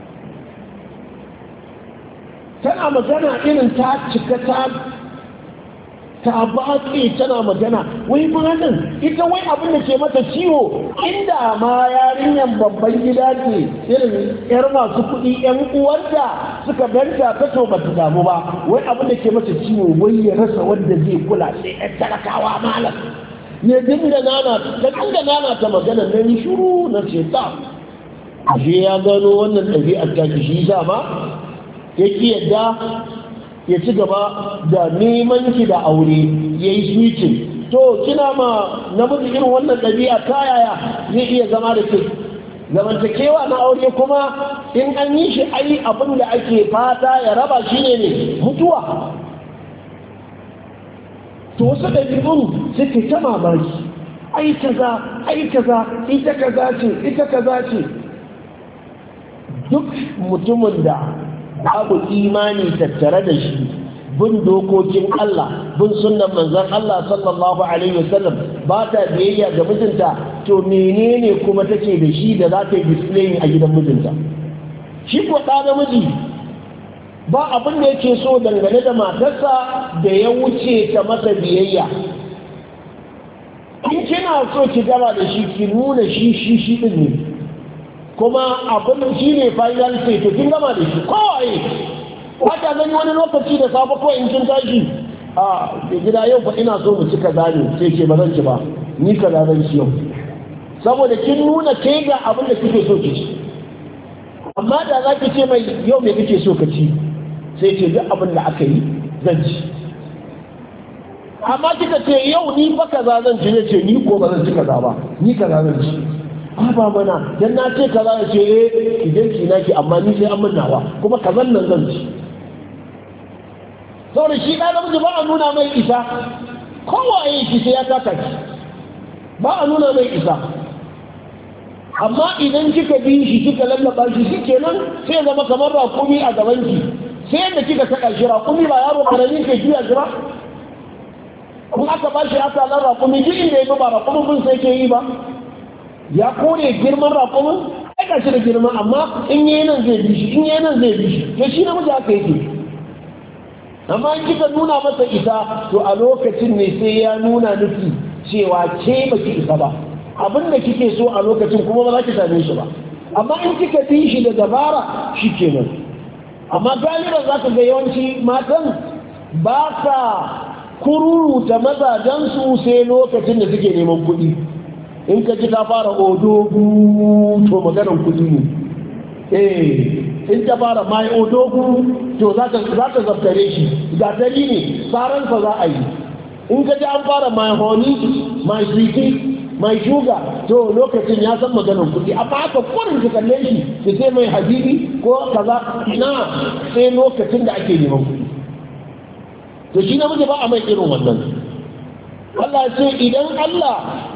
[SPEAKER 1] tana magana irin ta cika ta ta batse tana magana wai malam ita wai abin da ke mata ciwo inda ma yarinyan babban gida ce irin yar masu kuɗi yan uwanta suka danta ta to ba ta damu ba wai abin da ke mata ciwo wai ya rasa wanda zai kula sai yan talakawa malam ya dinga nana ta dinga nana ta magana na yi shuru na ce ta ashe ya gano wannan ɗabi'ar ta shi sa ma yake yadda ya ci gaba da neman ki da aure ya yi switching to kina ma namiji irin wannan ɗabi'a ta yaya zai iya zama da ke zamantakewa na aure kuma in an yi shi ai abin da ake fata ya raba shi ne ne mutuwa to wasu ɗabi'un suke ta mamaki ai kaza ai kaza ita kaza ce ita kaza ce duk mutumin da babu imani tattare da shi bin dokokin Allah bin sunnan manzon Allah sallallahu alaihi wasallam ba ta biyayya ga mijinta to menene kuma take da shi da za ta yi display a gidan mijinta shi ko da namiji ba abin da yake so dangane da matarsa da ya wuce ta masa biyayya in kina so ki gaba da shi ki nuna shi shi shi din ne kuma abin shi ne final say to kin gama da shi kawai wata gani wani lokaci da safe kawai in kin tashi a da gida yau fa ina so mu ci kaza ne sai ke ba zan ci ba ni kaza zan ci yau saboda kin nuna ke ga abin da kike so ki ci amma da za ki ce mai yau me kike so ka ci sai ce duk abin da aka yi zan ci amma kika ce yau ni fa kaza zan ci ne ce ni ko ba zan ci kaza ba ni kaza zan ci a ba mana dan na ce kaza ya ce eh ki je ki naki amma ni sai an mannawa kuma kazan nan zan ci saboda shi da namiji ba a nuna mai isa kowa ya yi sai ya taka ki ba a nuna mai isa amma idan kika bi shi kika lallaba shi shikenan sai ya zama kamar rakumi a gaban ki sai yadda kika saka shi rakumi ba yaro karami ke juya shi ba kun aka ba shi aka lan rakumi duk inda ya ba rakumin bin sai ke yi ba ya kore girman rakumin ai ga shi da girma amma in yi nan zai bi shi in yi nan zai bi shi to shi namiji aka yake amma in kika nuna masa isa to a lokacin ne sai ya nuna miki cewa ke baki isa ba abin da kike so a lokacin kuma ba za ki same shi ba amma in kika bi shi da dabara shi kenan amma galiban za ka ga yawanci matan ba sa kururuta mazajensu sai lokacin da suke neman kuɗi in ka ji ta fara odogu to maganar kuɗi ne eh in ta fara mai odogu to za ka zaftare shi gatari ne tsaransa za a yi in ka ji an fara mai honey mai sweetie mai shuga to lokacin ya san maganar kuɗi amma aka kurin ki kalle shi ki sai mai habibi ko kaza ina sai lokacin da ake neman kuɗi to shi namiji ba a mai irin wannan Allah ce idan Allah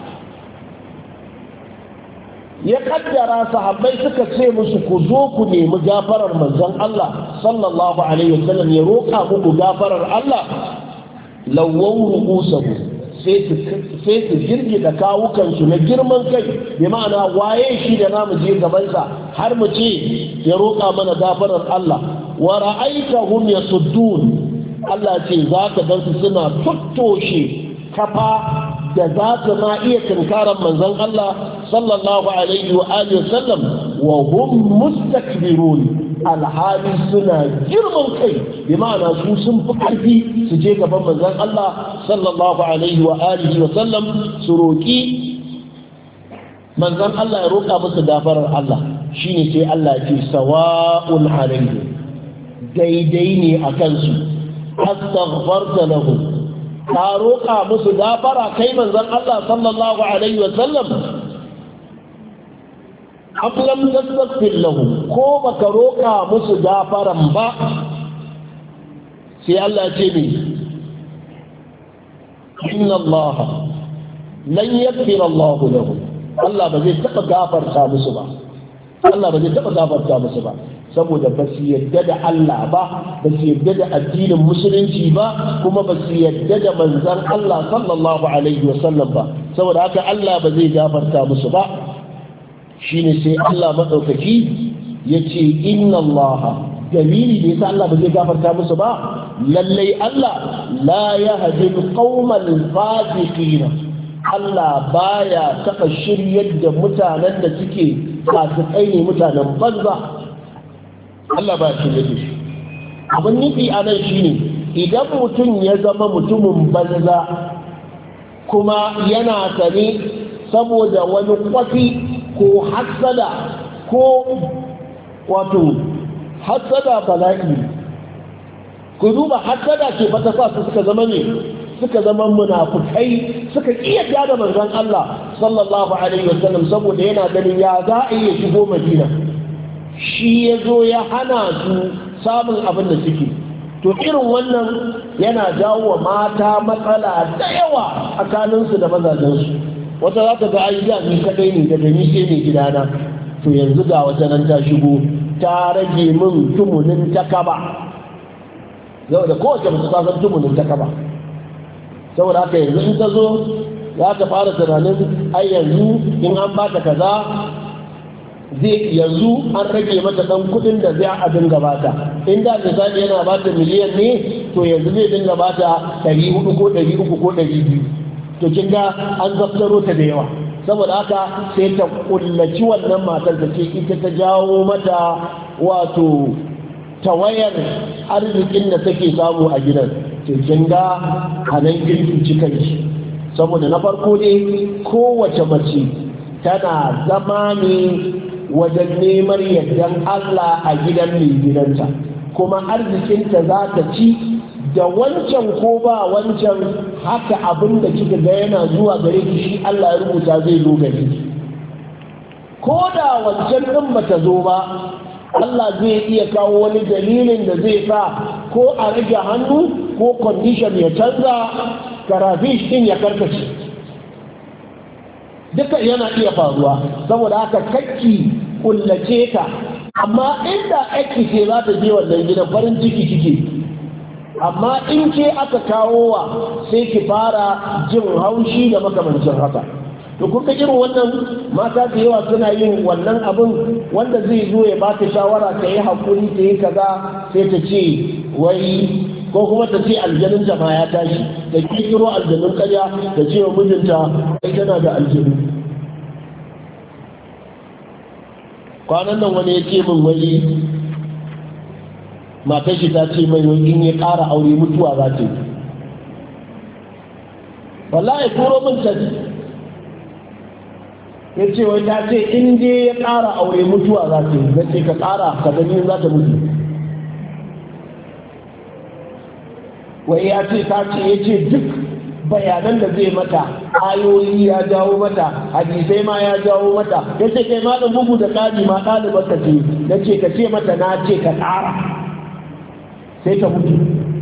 [SPEAKER 1] ya kaddara sahabbai suka ce musu ku zo ku nemi gafarar manzon Allah sallallahu alaihi wasallam ya roƙa muku gafarar Allah lawaw ru'usahu sai su girgida kawukansu na girman kai bi ma'ana waye shi da namu je gabansa har mu ce ya roƙa mana gafarar Allah wa ra'aitahum yasuddun Allah ce za ka gansu suna tuttoshe kafa da za su ma iya tunkarar manzon Allah sallallahu alaihi wa alihi wasallam wa hum mustakbirun alhali suna girman kai bi ma'ana su sun fi ƙarfi su je gaban manzon Allah sallallahu alaihi wa alihi wa sallam su roƙi manzon Allah ya roƙa musu gafarar Allah shine sai Allah ya ce sawa'un alaihi daidai ne a kansu astaghfarta lahum ka roƙa musu gafara kai manzon Allah sallallahu alaihi wa sallam am lam tastaghfir lahum ko baka roƙa musu gafaran ba sai Allah ce ne inna Allah lan yaghfir Allah lahum Allah ba zai taba gafarta musu ba Allah ba zai taba gafarta musu ba saboda ba su yadda da Allah ba ba su yadda da addinin musulunci ba kuma ba su yadda da manzon Allah sallallahu alaihi wasallam ba saboda haka Allah ba zai gafarta musu ba shine sai Allah madaukaki yace inna Allah dalili da yasa Allah ba zai gafarta musu ba lallai Allah la yahdi al-qawmal fasiqin Allah baya taba shiryar da mutanen da suke fasikai ne mutanen banza Allah ba shi da shi abin nufi a nan shine idan mutum ya zama mutumin banza kuma yana sane saboda wani kwafi ko hassada ko wato hassada bala'i ku duba hassada ce fata sa su suka zama ne suka zama munafukai suka iya da manzon Allah sallallahu alaihi wasallam saboda yana ganin ya za a iya shigo Madina shi ya zo ya hana su samun abin da suke to irin wannan yana jawo wa mata matsala da yawa tsakaninsu da mazajensu wata za ta ga ai da ni kadai ne daga ni sai ne gidana to yanzu ga wata nan ta shigo ta rage min tumunin takaba yau da kowace mutu ta san tumunin takaba saboda haka yanzu in ta zo za ta fara tunanin ai yanzu in an ba ta kaza zai yanzu an rage mata dan kudin da zai a dinga bata inda misali yana bata miliyan ne to yanzu zai dinga bata ɗari hudu ko ɗari uku ko ɗari biyu to kin ga an zaftaro ta da yawa saboda haka sai ta kullaci wannan matar da ce ita ta jawo mata wato tawayar arzikin da take samu a gidan to kin ga anan girkin cikan shi saboda na farko ne kowace mace tana zama ne wajen neman yardan Allah a gidan mai gidanta kuma arzikinta za ta ci da wancan ko ba wancan haka abin da kika ga yana zuwa gare ki shi Allah ya rubuta zai zo gare ki ko da wancan din bata zo ba Allah zai iya kawo wani dalilin da zai sa ko a rage hannu ko condition ya canza karafish din ya karkace duka yana iya faruwa saboda haka kakki kullace ta amma inda aiki ce za ta je wannan gidan farin ciki kike amma in ke aka kawo wa sai ki fara jin haushi da makamancin haka to kuka irin wannan mata da yawa suna yin wannan abin wanda zai zo ya ba ta shawara ta yi hakuri ta yi kaza sai ta ce wai ko kuma ta ce aljanun ma ya tashi da kiro aljanun karya da ce wa mijinta ai tana da aljanu kwanan nan wani ya ce min wani matar shi ta ce mai wani in ya ƙara aure mutuwa za ta yi wallahi turo min ta ya ce wai ta ce in je ya ƙara aure mutuwa za ta yi zai ce ka ƙara ka gani za ta mutu wai ya ce ta ce ya ce duk bayanan da zai mata ayoyi ya jawo mata hadisai ma ya jawo mata ya ce kai ma da bugu da ƙari ma ɗalibar ka ce ya ce ka ce mata na ce ka ƙara sai ta mutu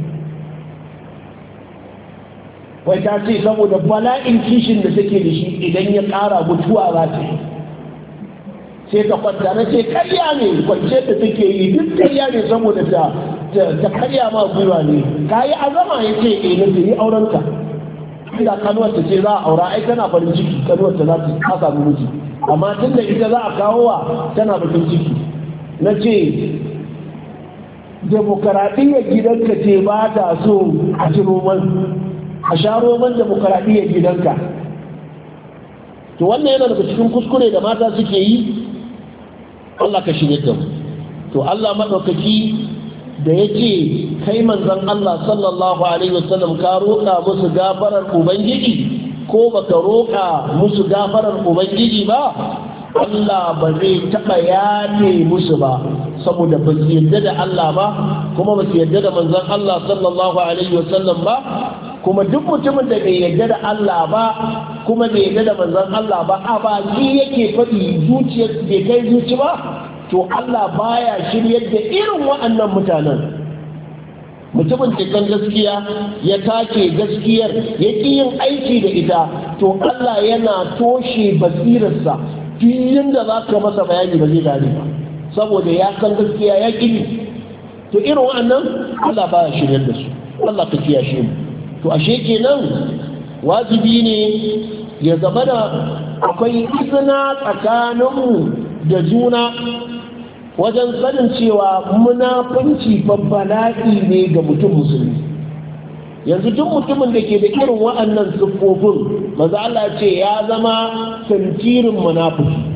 [SPEAKER 1] wai ta ce saboda bala'in kishin da take da shi idan ya ƙara mutuwa za ta yi sai ta kwanta na ce karya ne kwance ta take yi duk karya ne saboda ta ta karya ma gwiwa ne ka yi azama ya ce eh na yi aurenka inda kanuwarta ce za a aura ai tana farin ciki kanuwarta za ta samu miji, amma tun da ita za a kawo wa tana bakin ciki. na ce demokaradiyyar gidanka ce ba ta so a ci roman a sha roman demokaradiyyar gidanka. to wannan yana daga cikin kuskure da mata suke yi. Allah ka shirye da mu. to Allah maɗaukaki da ya ce kai manzon Allah sallallahu alaihi wasallam ka roƙa musu gafarar ubangiji ko baka roƙa musu gafarar ubangiji ba, Allah ba zai taɓa yafe musu ba, saboda ba su yarda da Allah ba kuma ba su yarda da manzon Allah sallallahu alaihi wasallam ba. kuma duk mutumin da bai yarda da Allah ba kuma bai yarda da manzon Allah ba a baki yake faɗi zuciyar bai kai zuci ba, to Allah baya shiryar da irin waɗannan mutanen. mutumin da kan gaskiya ya take gaskiyar ya ƙi yin aiki da ita, to Allah yana toshe basirarsa filin da za ka masa bayani ba zai gane ba, saboda ya san gaskiya ya ƙi. to irin waɗannan Allah baya shiryar da su. Allah ka kiyashe mu. to ashe kenan wajibi ne ya zama da akwai izina tsakaninmu da juna wajen sanin cewa munafunci bala'i ne ga mutum musulmi. yanzu duk mutumin da ke da irin wa'annan siffofin maza Allah ce ya zama tantirin munafiki.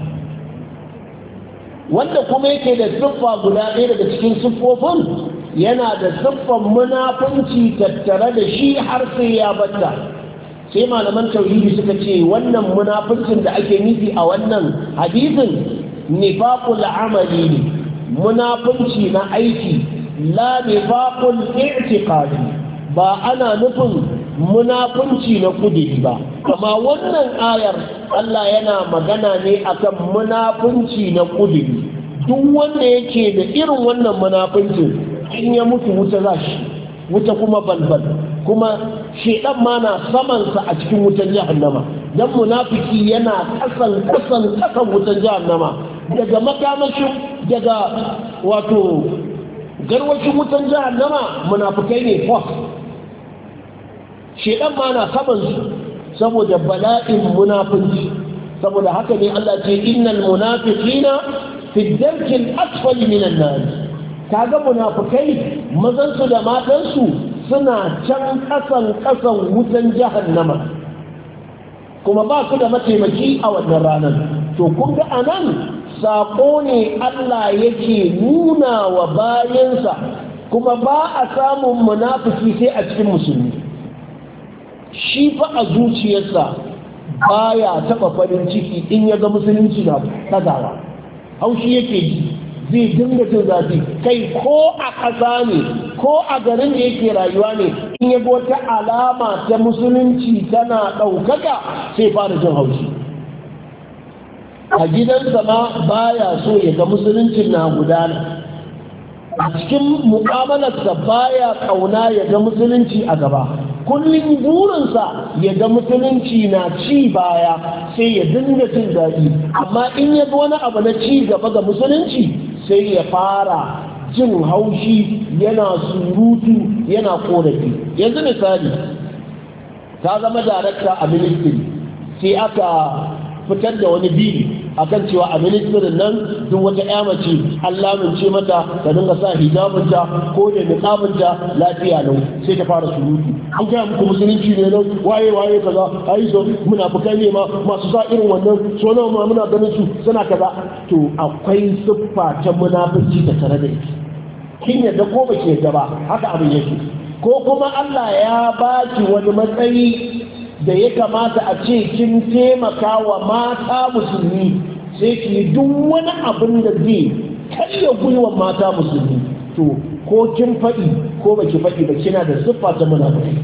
[SPEAKER 1] wanda kuma yake da siffa guda ɗaya daga cikin siffofin yana da siffan munafunci tattare da shi har sai ya batta. sai malaman tauhidi suka ce wannan munafuncin da ake nufi a wannan hadisin nifaqul amali ne, munafunci na aiki, la nifaqul i'tiqadi, ba ana nufin munafunci na kudiri ba. amma wannan ayar Allah yana magana ne akan munafunci na kudiri. duk wanda yake da irin wannan munafuncin in ya mutu wuta za shi, wuta kuma balbal, kuma shedan ma na samansa a cikin wutan jahannama. dan munafiki yana kasan kasan kasan wutan jahannama, daga makamashin daga wato garwashin wutan jahannama munafikai ne fa. shedan ma na samansu saboda bala'in munafinci. saboda haka ne Allah ce innal munafiqina fi darkil asfali minan nar. kaga munafikai mazansu da matansu suna can kasan kasan wutan jahannama, kuma ba su da mataimaki a wannan ranar. to kun ga anan sako ne Allah yake nuna wa bayansa, kuma ba a samun munafiki sai a cikin musulmi. shi fa a zuciyarsa baya taba farin ciki in ya ga musulunci na tagawa, haushi yake ji, zai dinga jin zafi. kai ko a ƙasa ne ko a garin da yake rayuwa ne, in ya ga wata alama ta musulunci tana ɗaukaka sai fara jin haushi. a gidansa ma baya so ya ga musuluncin na gudana, a cikin mu'amalarsa baya ƙauna ya ga musulunci a gaba. kullum burinsa ya ga musulunci na ci baya sai ya dinga jin daɗi, amma in ya ga wani abu na ci gaba ga musulunci sai ya fara jin haushi, yana surutu, yana korafi. yanzu misali, ta zama darakta a ministry sai aka fitar da wani bili akan cewa a ministirin nan duk wata ya mace an lamince mata ta dinga sa hijabinta ko da niqabinta lafiya lau. sai ta fara surutu, an gaya muku musulunci ne nan waye waye kaza ai so munafikai ne ma masu sa irin wannan so nawa ma muna ganin su suna kaza. to akwai siffa ta munafici ta tare da ita, kin yadda ko ba ke yadda ba haka abin yake. ko kuma Allah ya baki wani matsayi da ya kamata a ce kin taimaka wa mata musulmi, sai ki duk wani abin da zai karya gwiwa mata musulmi. to ko kin faɗi ko baki faɗi ba kina da siffa ta munafiki.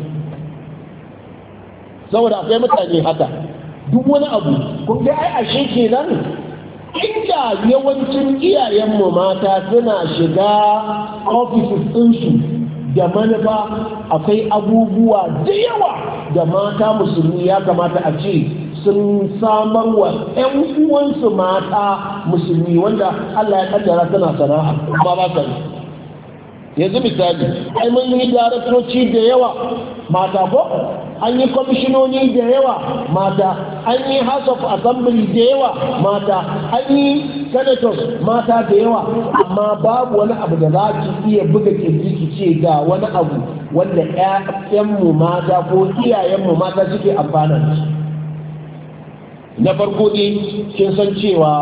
[SPEAKER 1] saboda akwai mutane haka, duk wani abu kun ga ai ashe kenan inda yawancin iyayenmu mata suna shiga offices ɗinsu da manufa, akwai abubuwa da yawa da mata musulmi ya kamata a ce sun samar wa 'yan uwansu mata musulmi wanda Allah ya kaddara tana sana'a amma ba sa yi. yanzu misali ai mun yi daraktoci da yawa mata ko an yi kwamishinoni da yawa mata an yi house of assembly da yawa mata an yi senators mata da yawa amma babu wani abu da za ki iya buga kirji ki ce ga wani abu wanda ƴaƴanmu mata ko iyayenmu mata suke amfana da shi. Na farko ne kin san cewa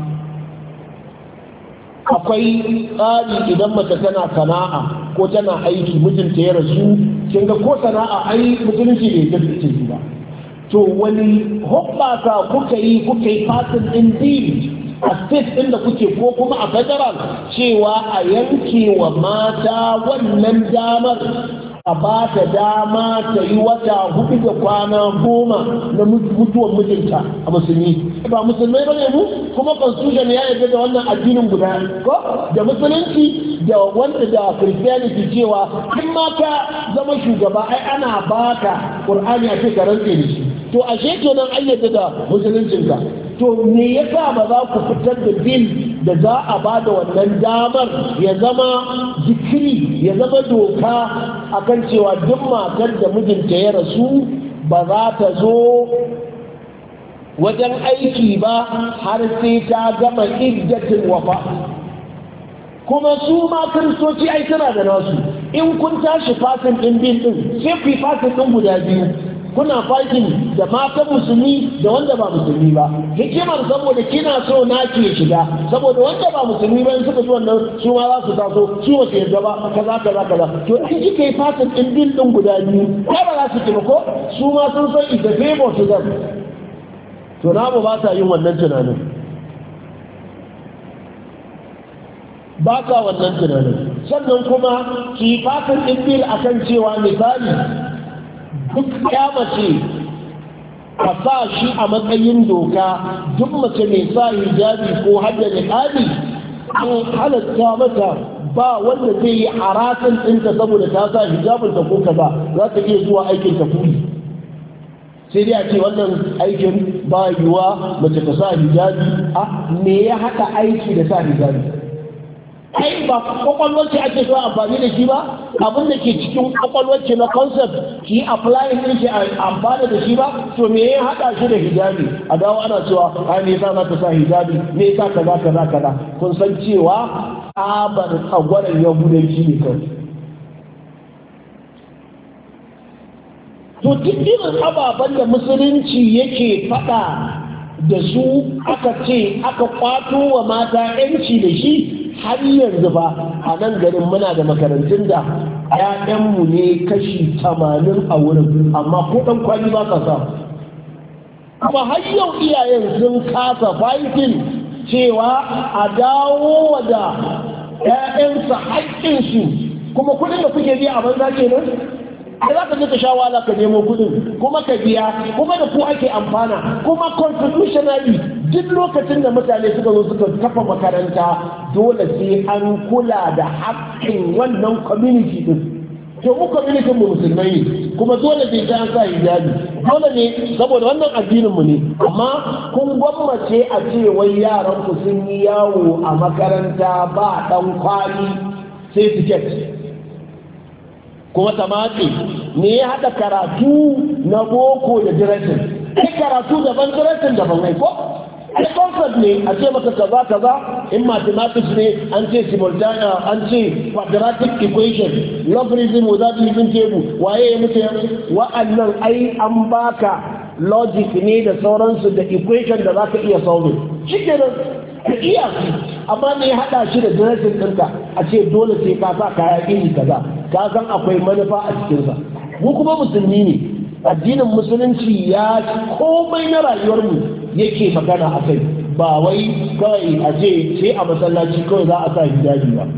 [SPEAKER 1] akwai tsari idan mace tana sana'a ko tana aiki mijinta ya rasu kin ga ko sana'a ai mutunci bai tafi ciki ba to wani hoɓɓasa kuka yi kuka yi fasin ɗin dini a state ɗin da kuke ko kuma a federal cewa a yanke wa mata wannan damar a ba ta dama ta yi wata hudu da kwana goma na mutuwar mijinta a musulmi ba musulmai ba ne mu kuma constitution ya yarda da wannan addinin guda ko da musulunci da wanda da christianity cewa in ma ka zama shugaba ai ana baka qur'ani a ce ka rantse da shi to ashe kenan an yarda da musuluncinka to me yasa ba za ku fitar da bil da za a ba da wannan damar ya zama zikiri ya zama doka akan cewa duk matar da mijinta ya rasu ba za ta zo wajen aiki ba har sai ta gama iddatin wafa kuma su ma kiristoci ai tana da nasu in kun tashi fasin ɗin bil ɗin sai ku yi fasin ɗin guda biyu kuna fakin da matan musulmi da wanda ba musulmi ba hikimar saboda kina so na ke shiga saboda wanda ba musulmi ba in suka ji wannan su ma za su taso su wasu yarda ba kaza kaza kaza to in kika yi fatin din bil din guda biyu kai ba za su kima ko su ma sun san it's a favor to them to na ba ta yin wannan tunanin ba ta wannan tunanin sannan kuma ki fatin din bil akan cewa misali duk ya mace a sa shi a matsayin doka duk mace mai sa hijabi ko hada niqabi an halatta mata ba wanda zai yi harasan ɗinta saboda ta sa hijabin ta ko kaza za ta iya zuwa aikin ta kuri sai dai a ce wannan aikin ba yiwa mace ta sa hijabi a me ya haɗa aiki da sa hijabi ai ba kwakwalwar ce ake so amfani da shi ba abin da ke cikin kwakwalwar ce na concept ki apply din shi a amfana da shi ba to me ya hada shi da hijabi a dawo ana cewa ai me yasa za ta sa hijabi me yasa kaza kaza kaza kun san cewa abar tsagwaran yahudanci ne kawai to duk irin ababen da musulunci yake fada da su aka ce aka kwato wa mata yanci da shi har yanzu ba a nan garin muna da makarantun da ‘ya'yanmu ne kashi tamanin a wurin amma ko ɗan kwali ba ka sa kuma har yau iyayen sun kasa fighting cewa a dawo da ‘ya'yansa haƙƙinsu kuma kuɗin da kuke biya a banza kenan da za ka je ka sha wahala ka nemo kudin kuma ka biya kuma da ku ake amfana kuma constitutionally duk lokacin da mutane suka zo suka kafa makaranta dole sai an kula da haƙƙin wannan community din to mu community mu musulmai ne kuma dole sai an sa hijabi dole ne saboda wannan addinin mu ne amma kun gwammace a ce wai yaran ku sun yi yawo a makaranta ba dan kwali sai ticket kuma tamati ne ya haɗa karatu na boko da diretin ai karatu daban diretin daban ai ko ai concept ne a ce maka kaza kaza in mathematics ne an ce simultaneous an ce quadratic equation logarithm without living table waye ya mutu wa'annan ai an baka logic ne da sauransu da equation da zaka iya solving shikenan ka iya amma ne ya haɗa shi da diretin ɗinka a ce dole sai ka sa kaya iri kaza ka san akwai manufa a cikinsa mu kuma musulmi ne addinin musulunci ya komai na rayuwarmu yake magana a kai ba wai kawai a ce sai a masallaci kawai za a sa hijabi ba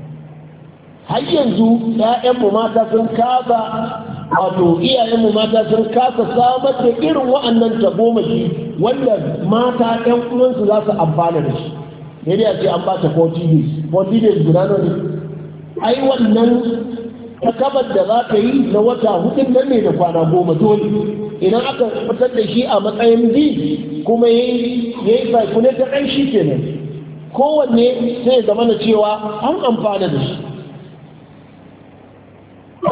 [SPEAKER 1] har yanzu ƴaƴanmu mata sun kasa wato iyayenmu mata sun kasa samar da irin wa'annan tagomashi wanda mata ƴan uwansu za su amfana da shi sai dai a ce an ba ta forty days forty days guda ne ai wannan takabar da za ka yi na wata hudun nan ne da kwana goma dole idan aka fitar da shi a matsayin bi kuma ya yi saikune ta ɗan shi kenan kowanne sai zama na cewa an amfana da shi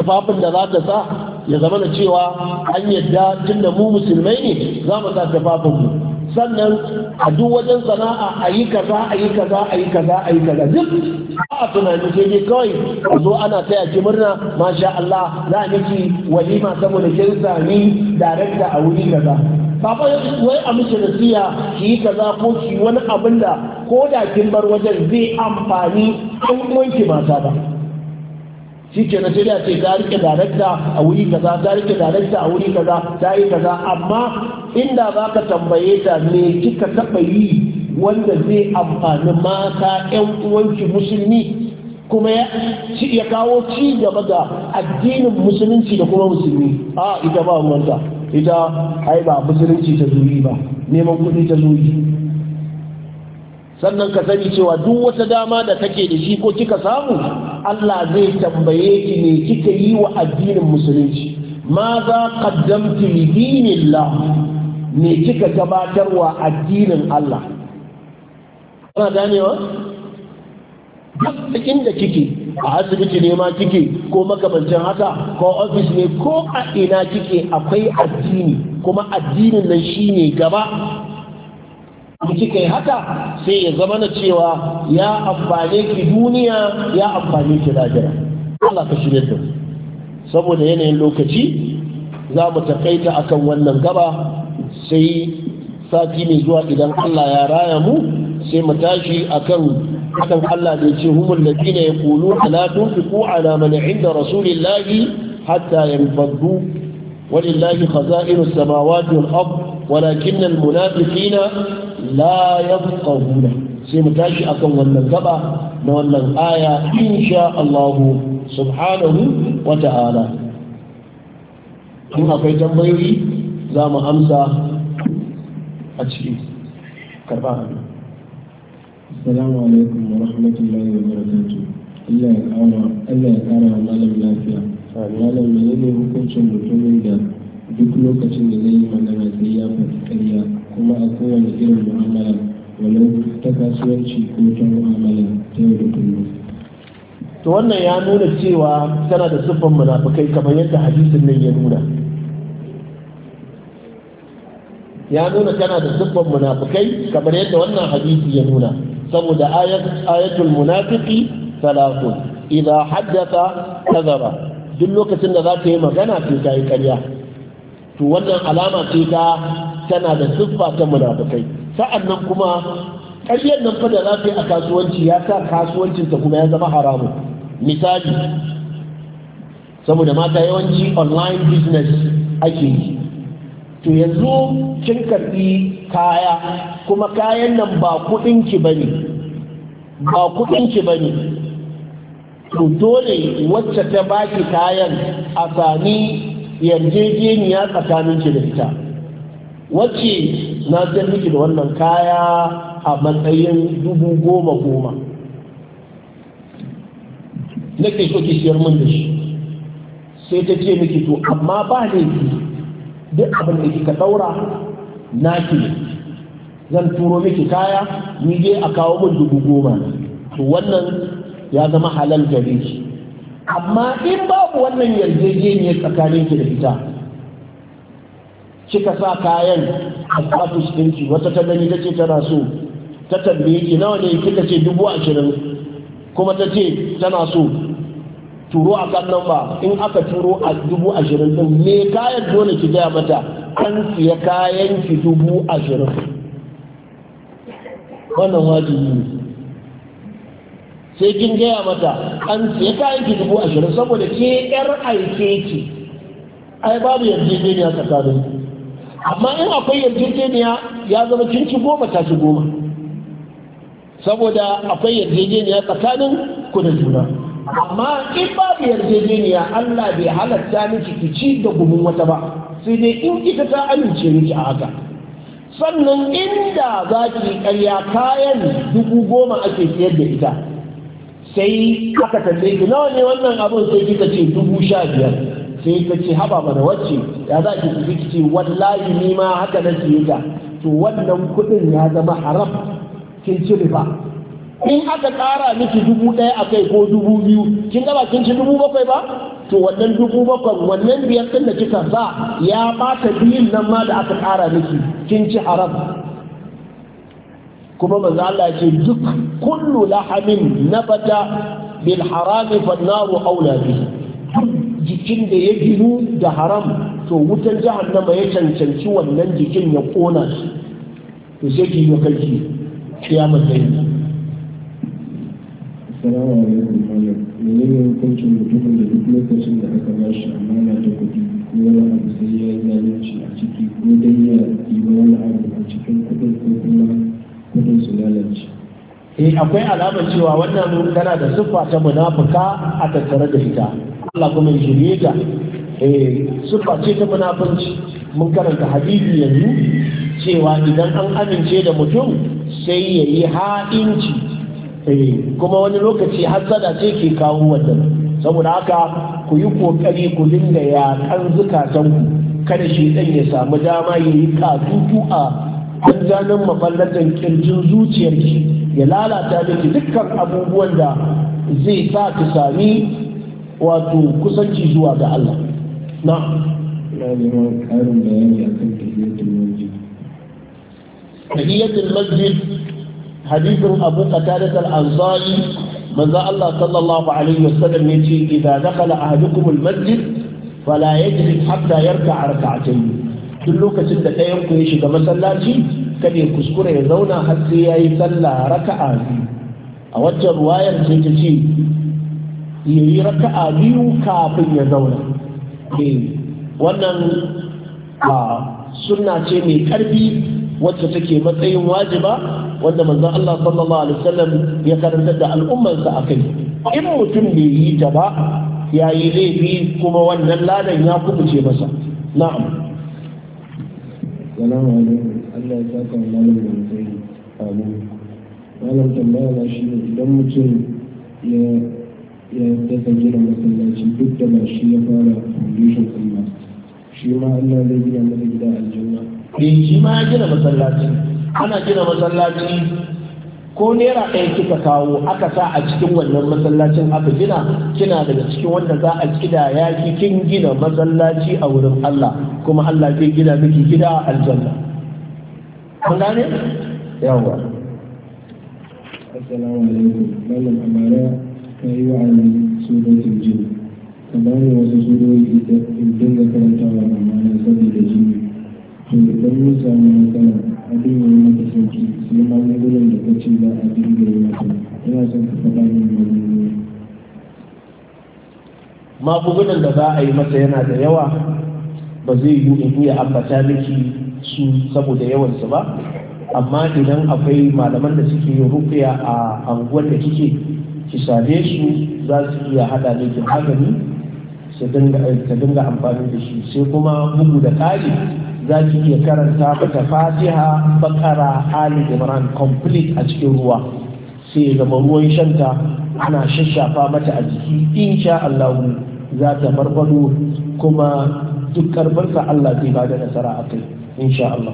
[SPEAKER 1] tufafin da za ta sa ya zama da cewa an yadda tunda mu musulmai ne za mu sa tufafin mu sannan a duk wajen sana'a a yi kaza a yi kaza a yi kaza a yi kaza duk a tunani sai dai kawai a zo ana taya ki murna masha Allah za a miki walima saboda kin sami darakta a wuri kaza baba wai a miki nasiya ki yi kaza ko ki wani abin da ko da kin bar wajen zai amfani ɗan uwanki mata ba shi ke na sai da ce ta rike darakta a wuri kaza ta rike darakta a wuri kaza ta yi kaza amma inda za ka tambaye ta me kika taɓa yi wanda zai amfani mata ƴan uwanki musulmi kuma ya kawo ci gaba ga addinin musulunci da kuma musulmi a ita ba wanda ita ai ba musulunci ta zuri ba neman kuɗi ta zuri sannan ka sani cewa duk wata dama da kake da shi ko kika samu Allah zai tambaye ki ne kika yi wa addinin musulunci ma za qaddamti li dinillah ne kika gabatarwa addinin Allah kana ganewa duk inda kike a asibiti ne ma kike ko makamancin haka ko ofis ne ko a ina kike akwai addini kuma addinin nan shine gaba kika yi haka sai ya zama na cewa ya amfane ki duniya ya amfane ki lahira Allah ka shirye da saboda yanayin lokaci za mu takaita akan wannan gaba sai sati mai zuwa idan Allah ya raya mu sai mu tashi akan akan Allah da ce humul ladina yaquluna la tunfiqu ala man 'inda rasulillahi hatta yanfaddu walillahi khaza'inus samawati wal ard walakinnal munafiqina la yafqahuna sai mu tashi akan wannan gaba na wannan aya insha Allah subhanahu wa ta'ala in akwai tambayoyi za mu amsa a ciki karba
[SPEAKER 2] assalamu alaikum wa rahmatullahi wa barakatuh Allah ya kara Allah ya kara malam lafiya malam menene hukuncin mutumin da duk lokacin da zai yi magana sai ya faɗi ƙarya kuma a kowane irin mu'amala walau ta kasuwanci ko ta mu'amala ta yau da kullum.
[SPEAKER 1] To wannan ya nuna cewa tana da siffan munafukai kamar yadda hadisin nan ya nuna. Ya nuna tana da siffan munafukai kamar yadda wannan hadisi ya nuna. Saboda ayatul munafiki salatun idza haddatha kadhaba duk lokacin da za ta yi magana sai ta yi ƙarya. To wannan alama ce ta tana da siffa ta munafikai sa'annan kuma ƙaryar nan fa da za ta yi a kasuwanci ya sa kasuwancinta kuma ya zama haramun misali saboda mata yawanci online business ake yi to yanzu kin karɓi kaya kuma kayan nan ba kuɗinki ba ne ba kuɗinki ba ne to dole wacce ta baki kayan a sami yarjejeniya tsakaninki da ita wacce na sayar miki da wannan kaya a matsayin dubu goma goma nake so ki siyar min da shi sai ta ce miki to amma ba laifi duk abin da kika daura naki ne zan turo miki kaya ni dai a kawo min dubu goma to wannan ya zama halal gare ki amma in babu wannan yarjejeniyar tsakanin ki da ita kika sa kayan a status ɗinki wata ta gani ta ce tana so ta tambaye ki nawa ne kika ce dubu ashirin kuma ta ce tana so turo a kan nan ba in aka turo a dubu ashirin ɗin me kayan dole ki gaya mata an siya kayan ki dubu ashirin wannan wajibi ne sai kin gaya mata an siya kayan ki dubu ashirin saboda ke yar aike ki ai babu yarjejeniya tsakanin amma in akwai yarjejeniya ya zama kin ci goma ta ci goma saboda akwai yarjejeniya tsakanin ku da juna amma in babu yarjejeniya Allah bai halatta miki ki ci da gumin wata ba sai dai in ita ta amince miki a haka sannan inda za ki karya kayan dubu goma ake siyar da ita sai aka tambaye ki nawa ne wannan abin sai kika ce dubu sha biyar sai ka ce haba mana wacce ya za ki tafi ki ce wallahi ni ma haka na siye ta to wannan kuɗin ya zama haram kin ci riba in aka ƙara miki dubu ɗaya a kai ko dubu biyu kin gaba kin ci dubu bakwai ba to wannan dubu bakwai wannan biyar ɗin da kika sa ya ɓata biyun nan ma da aka ƙara miki kin ci haram. kuma manzo Allah ce duk kullu lahamin nabata bil haram fa naru aula bihi, jikin da ya ginu da haram to wutan jahannama ya cancanci wannan jikin ya kona shi. to sai ki yi kanki kiyamar dai.
[SPEAKER 2] Assalamu alaikum malam, menene hukuncin mutumin da duk lokacin da aka ba shi amana ta kuɗi ko wani abu sai ya yi zalunci a ciki ko dai ya yi wani abu a cikin kuɗin ko kuma kuɗin su lalace?
[SPEAKER 1] Eh, akwai alamar cewa wannan tana da siffa ta munafuka a tattare da ita. Allah kuma ya shirye ta. Eh, siffa ce ta munafunci. Mun karanta hadisi yanzu cewa idan an amince da mutum sai ya yi ha'inci. Eh, kuma wani lokaci hasada ce ke kawo wannan. Saboda haka ku yi kokari ku dinga yakan zukatanku kada shi dan ya samu dama ya yi katutu a danjanin maballatan kirjin zuciyarki, ya lalata miki dukkan abubuwan da zai sa ki sami wato kusanci zuwa ga Allah. Na
[SPEAKER 2] ina neman ƙarin bayani akan tahiyatul masjid.
[SPEAKER 1] tahiyatul masjid hadithin Abu Qatadah al-Ansari, manzo Allah sallallahu alaihi wasallam yace idza dakhala ahadukum al-masjid fala yajlis hatta yarka'a rak'atayn. duk lokacin da ɗayan ku ya shiga masallaci kada ya kuskura ya zauna har sai ya yi sallah raka'a biyu. a waccan ruwayar sai ta ce ya yi raka'a biyu kafin ya zauna. wannan sunna ce mai ƙarfi wacce take matsayin wajiba wanda manzon Allah sallallahu alaihi wasallam ya karantar da al'ummarsa akai. in mutum bai yi ta ba ya yi laifi kuma wannan ladan ya kubuce masa. na'am.
[SPEAKER 2] Salamu alaikum, Allah ya saka wa malam da mutai abu. Malam tambaya na shi ne idan mutum ya ya daga gina masallaci duk da ba shi ya fara foundation ɗin ba, shi ma Allah zai gina masa gida aljanna.
[SPEAKER 1] Eh, shi ma ya gina masallaci. Ana gina masallaci ko naira ɗaya kika kawo aka sa a cikin wannan masallacin aka gina, kina daga cikin wanda za a kida ya ki kin gina masallaci a wurin Allah, kuma Allah zai gina miki gida a aljanna. Kun gane? Yawa.
[SPEAKER 2] Assalamu alaikum. Malam Amara ka yi wa'azi suratul jin. Ka bani wasu surori in dinga karantawa amma na saboda jini. To idan mun samu matsala abin yi mata sauki sai magungunan da kace za a dinga yi mata. Ina son ka faɗa min magungunan.
[SPEAKER 1] Magungunan da za a yi mata yana da yawa, ba zai yi in iya ambata miki su saboda yawansu ba, amma idan akwai malaman da suke yin rufiya a anguwar da kike ki same su za su iya hada miki magani su dinga amfani da shi. sai kuma bugu da ƙari za ki iya karanta mata fatiha bakara ali imran complete a cikin ruwa, sai zama ruwan shanta ana shashafa mata a jiki, insha Allah za ta farfado kuma duk karfinsa Allah zai ba da nasara a kai insha Allah.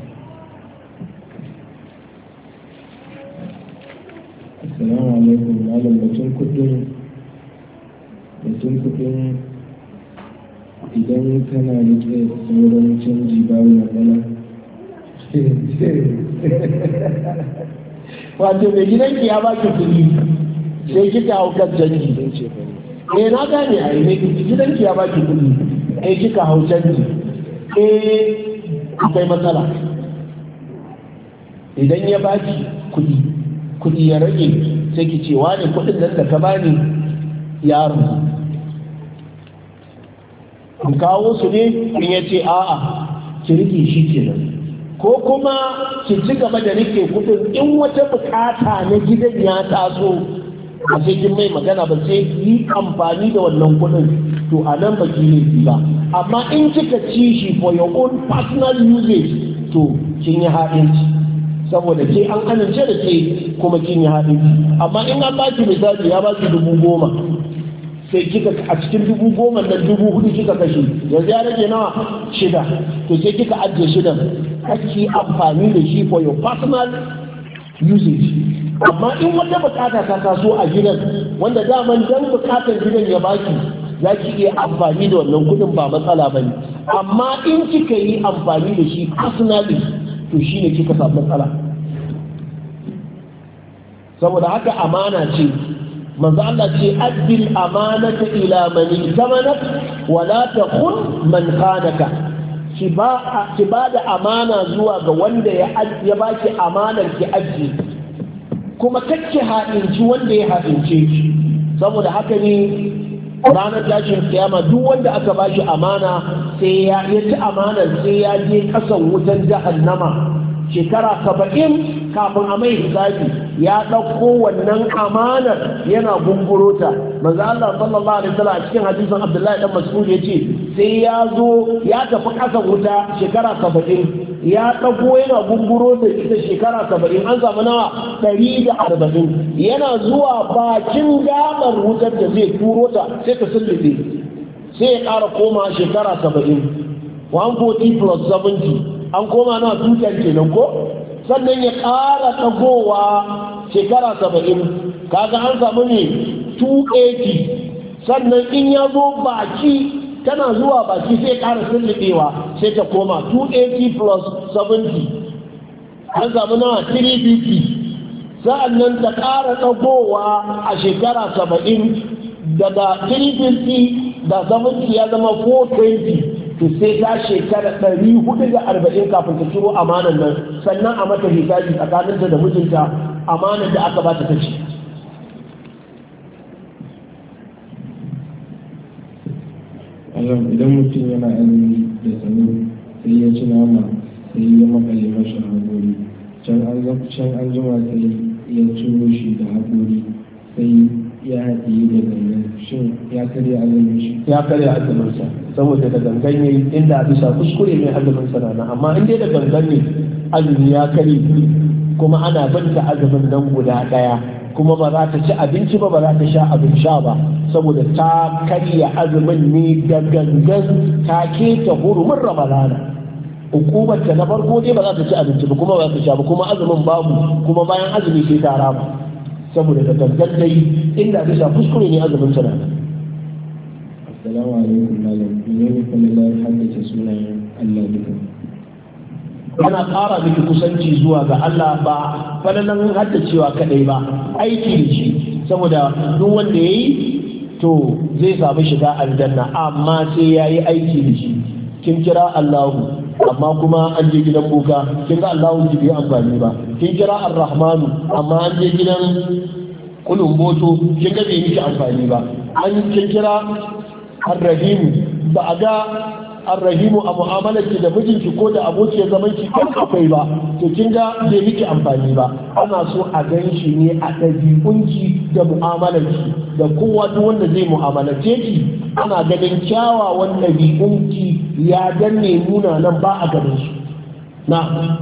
[SPEAKER 2] Assalamu alaikum malam, batun kudin batun kudin idan kana rike sauran canji babu matsala.
[SPEAKER 1] Wato mai gidanki ya baki kuɗi sai kika hau kan canji. Eh na gane a yi mai gidanki ya baki kuɗi eh kika hau canji. Eh akwai matsala. Idan ya baki kuɗi kuɗi ya rage sai ki ce wani kuɗin nan da ka bani yaro in kawo su ne in ya ce a'a ki rike shi kenan, ko kuma ki ci gaba da rike kuɗin in wata bukata na gidan ya taso a sai kin mai magana ba sai yi amfani da wannan kuɗin, to a nan ba ki laifi ba. Amma in kika ci shi for your own personal usage to kin yi haɗinci, saboda ke an amince da ke kuma kin yi haɗinci. Amma in an baki misali ya baki dubu goma sai kika a cikin dubu goma nan dubu hudu kika kashe, yanzu ya rage nawa shida, to sai kika ajiye shidan kake amfani da shi for your personal usage. Amma in wata bukata ta taso a gidan wanda daman dan bukatar gidan ya baki za ki iya amfani da wannan kudin ba matsala ba ne, amma in kika yi amfani da shi personally to shi ne kika samu matsala. Saboda haka amana ce, manzo Allah ce addil amanata ila man itamanat wa la takhun man khanaka, ki ba ki ba da amana zuwa ga wanda ya ya baki amanar ki aji, kuma kake haɗinci wanda ya haɗince ki. Saboda haka ne ranar tashin kiyama duk wanda aka bashi amana sai ya ci amanar sai ya je kasan wutan jahannama shekara saba'in kafin a mai hisabi ya ɗauko wannan amanar yana gungurota. manzo Allah sallallahu alaihi wasallam a cikin hadisin Abdullahi dan Mas'ud yace sai ya zo ya tafi kasan wuta shekara saba'in ya ɗago yana gunguro da ita shekara saba'in, an samu nawa ɗari da arba'in. Yana zuwa bakin gabar wutar da zai turo ta sai ta sulluɓe sai ya ƙara koma shekara saba'in. one forty plus seventy an koma na tutar kenan ko, sannan ya ƙara ɗagowa shekara saba'in, kaga an samu ne two eighty. Sannan in ya zo baki tana zuwa baki sai ƙara sulluɓewa sai ta koma two eighty plus seventy, an samu nawa three fifty. sa'annan ta ƙara ɗagowa a shekara saba'in, daga three fifty da seventy ya zama four twenty, to sai ta shekara ɗari hudu da arba'in kafin ta ciro amanan nan, sannan a mata hisabi tsakaninta da mijinta amanar da aka bata ta ce.
[SPEAKER 2] Allah idan mutum yana azumi da sanu sai ya ci nama sai ya makale mashi haƙori, can an jima sai ya ciro shi da haƙori sai ya haɗiye da gangan, shin ya karya azumin shi?
[SPEAKER 1] Ya karya azuminsa saboda da gangan yayi, inda bisa kuskure mai azumin sa rana, amma in dai da gangan ne azumi ya kare, kuma ana binta azumin nan guda ɗaya, kuma ba za ta ci abinci ba ba za ta sha abin sha ba, saboda ta karya azumin ne da gangan, ta keta hurumin ramadana. Hukumarta na farko dai ba za ta ci abinci ba kuma ba za ta sha ba, kuma azumin babu, kuma bayan azumi sai ta rama saboda da gangan dai inda bisa kuskure ne azumin sa nan.
[SPEAKER 2] Assalamu alaikum malam, menene kuma haddace sunayen Allah duka?
[SPEAKER 1] Ana ƙara miki kusanci zuwa ga Allah, ba falalan haddacewa kadai ba, aiki da shi, saboda duk wanda yayi to zai samu shiga aljanna, amma sai yayi aiki da shi. Kin kira Allahu amma kuma an je gidan boka, kin ga Allahu ki bai amfani ba. Kin kira Ar-Rahmanu amma an je gidan kulumboto, kin ga bai miki amfani ba. An kin kira Ar-Rahim ba a ga Ar-Rahimu a mu'amalarki da mijinki ko da abokiyar zamanki ko akwai ba, to kin ga bai miki amfani ba. Ana so a gan shi ne a ɗabi'unki da mu'amalarki, da kowa duk wanda zai mu'amalace ki ana ganin kyawawan ɗabi'unki ya danne nuna nan ba a ganin su na.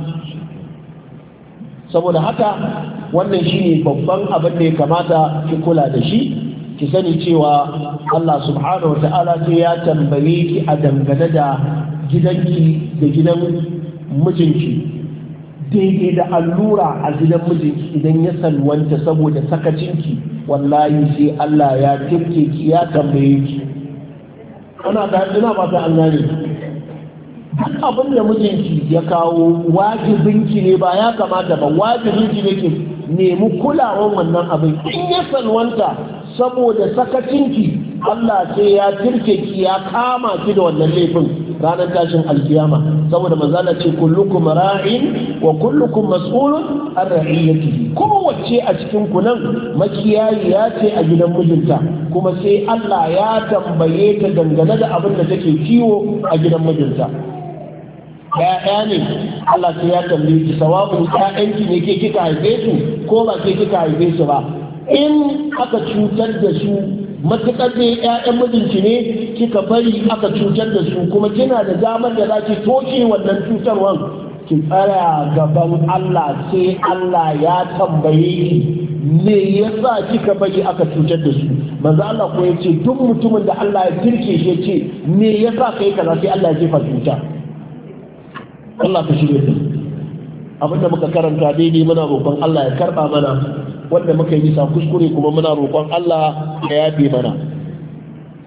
[SPEAKER 1] Saboda haka wannan shine babban abin da ya kamata ki kula da shi, ki sani cewa Allah subhanahu wa ta'ala sai ya tambaye ki a dangane da gidanki da gidan mijinki. Daidai da allura a gidan mijinki idan ya salwanta saboda sakacinki, wallahi sai Allah ya tirke ki ya tambaye ki. Ana da ina ba ta an gane, duk abin da mijinki ya kawo wajibinki ne, ba ya kamata ba, wajibinki ne ki nemi kulawan wannan abin. In ya salwanta saboda sakacinki, Allah sai ya tirke ki ya kama ki da wannan laifin ranar tashin alkiyama, saboda manzala ce kullukum ra'in wa kullukum mas'ulun an ra'iyatihi. Kuma wacce a cikin ku nan makiyayi ya ce a gidan mijinta, kuma sai Allah ya tambaye ta dangane da abin da take kiwo a gidan mijinta. Ya'ya ne Allah sai ya tambaye ki, sawabin ƴaƴanki ne ke kika haife su ko ba ke kika haife su ba. In aka cutar da su matuƙar da ƴaƴan mijinki ne kika bari aka cutar da su, kuma kina da damar da za ki toke wannan cutarwan, ki tsaya gaban Allah sai Allah ya tambaye ki me yasa kika bari aka cutar da su. Manzo Allah ko yace duk mutumin da Allah ya tirke shi yace me yasa kai kaza sai Allah ya jefa cuta. Allah ka shirye ta. Abinda muka karanta daidai muna roƙon Allah ya karba mana, wanda muka yi bisa kuskure kuma muna roƙon Allah ya yafe mana.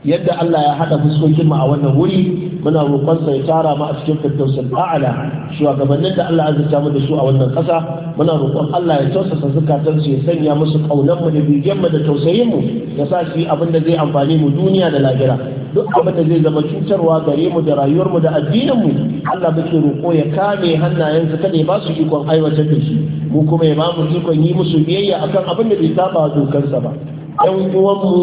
[SPEAKER 1] yadda Allah ya haɗa fuskokin mu a wannan wuri muna roƙon sa ya tara mu a cikin firdausul a'la shugabannin da Allah azurta mu da su a wannan ƙasa muna roƙon Allah ya tausasa zakatan su ya sanya musu kaunan mu da bigen mu da tausayin mu ya sa su yi abin da zai amfani mu duniya da lahira duk abin da zai zama cutarwa gare mu da rayuwar mu da addinin mu Allah muke roƙo ya kame hannayensa kada ya ba su ikon aiwatar da shi mu kuma ya ba mu ikon yi musu biyayya akan abin da bai saba dokarsa ba ƴan uwan mu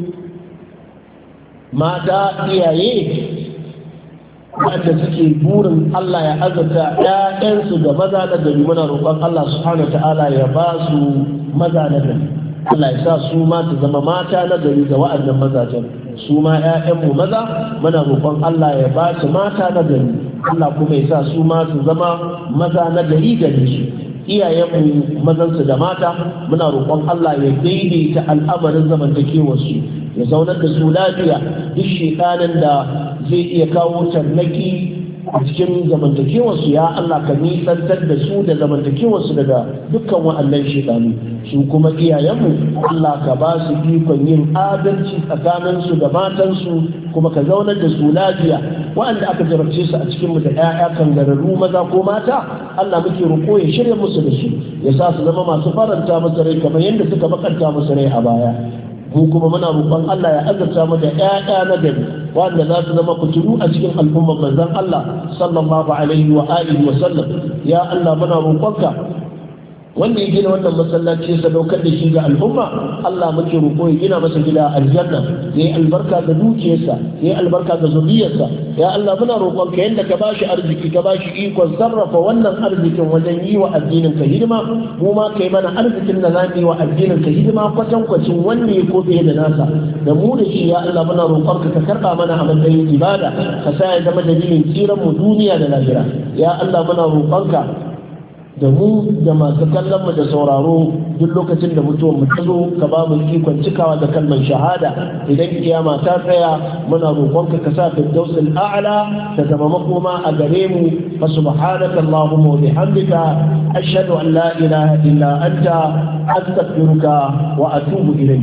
[SPEAKER 1] mata iyaye wanda suke burin Allah ya azurta ƴaƴansu da maza na gari muna roƙon Allah subhanahu ta'ala ya ba su maza na gari Allah ya sa su ma su zama mata na gari ga wa'annan mazajen su ma ƴaƴanmu maza muna roƙon Allah ya ba su mata na gari Allah kuma ya sa su ma su zama maza na gari gare su iyayenmu mazansu da mata muna roƙon Allah ya daidaita al'amarin zamantakewarsu ya zaunar da su lafiya duk shekanin da zai iya kawo tarnaki a cikin zamantakewarsu ya Allah ka nisantar da su da zamantakewarsu daga dukkan wa'annan shekanu su kuma iyayenmu Allah ka ba su ikon yin adalci tsakaninsu da matansu kuma ka zaunar da su lafiya wa'anda aka jarabce su a cikinmu da 'ya'ya kangararru maza ko mata Allah muke roƙo ya shirya musu da su ya sa su zama masu faranta musu rai kamar yadda suka bakanta musu rai a baya mu kuma muna roƙon Allah ya azurta mu da ƴaƴa na gari wanda za su zama kuturu a cikin al'ummar manzon Allah sallallahu alaihi wa alihi wa sallam ya Allah muna roƙonka wanda ya gina wannan masallaci ya sadaukar da shi ga al'umma Allah muke roƙo ya gina masa gida aljanna ya yi albarka ga dukiyarsa ya yi albarka ga zuriyarsa ya Allah muna roƙon ka yadda ka bashi arziki ka bashi ikon sarrafa wannan arzikin wajen yi wa addinin ka hidima mu ma kai mana arzikin da zamu yi wa addinin ka hidima kwatankwacin wanda ya ko fiye da nasa da mu da shi ya Allah muna roƙon ka ka karɓa mana a matsayin ibada ka sa ya zama dalilin tsiran mu duniya da lahira ya Allah muna roƙon ka da mu da masu kallon mu da sauraro duk lokacin da mutuwar mu ta zo ka ba mu ikon cikawa da kalmar shahada idan kiyama ta tsaya muna roƙonka ka sa firdausul a'la ta zama makoma a gare mu fa subhanaka allahumma wa bihamdika ashhadu an la ilaha illa anta astaghfiruka wa atubu ilayk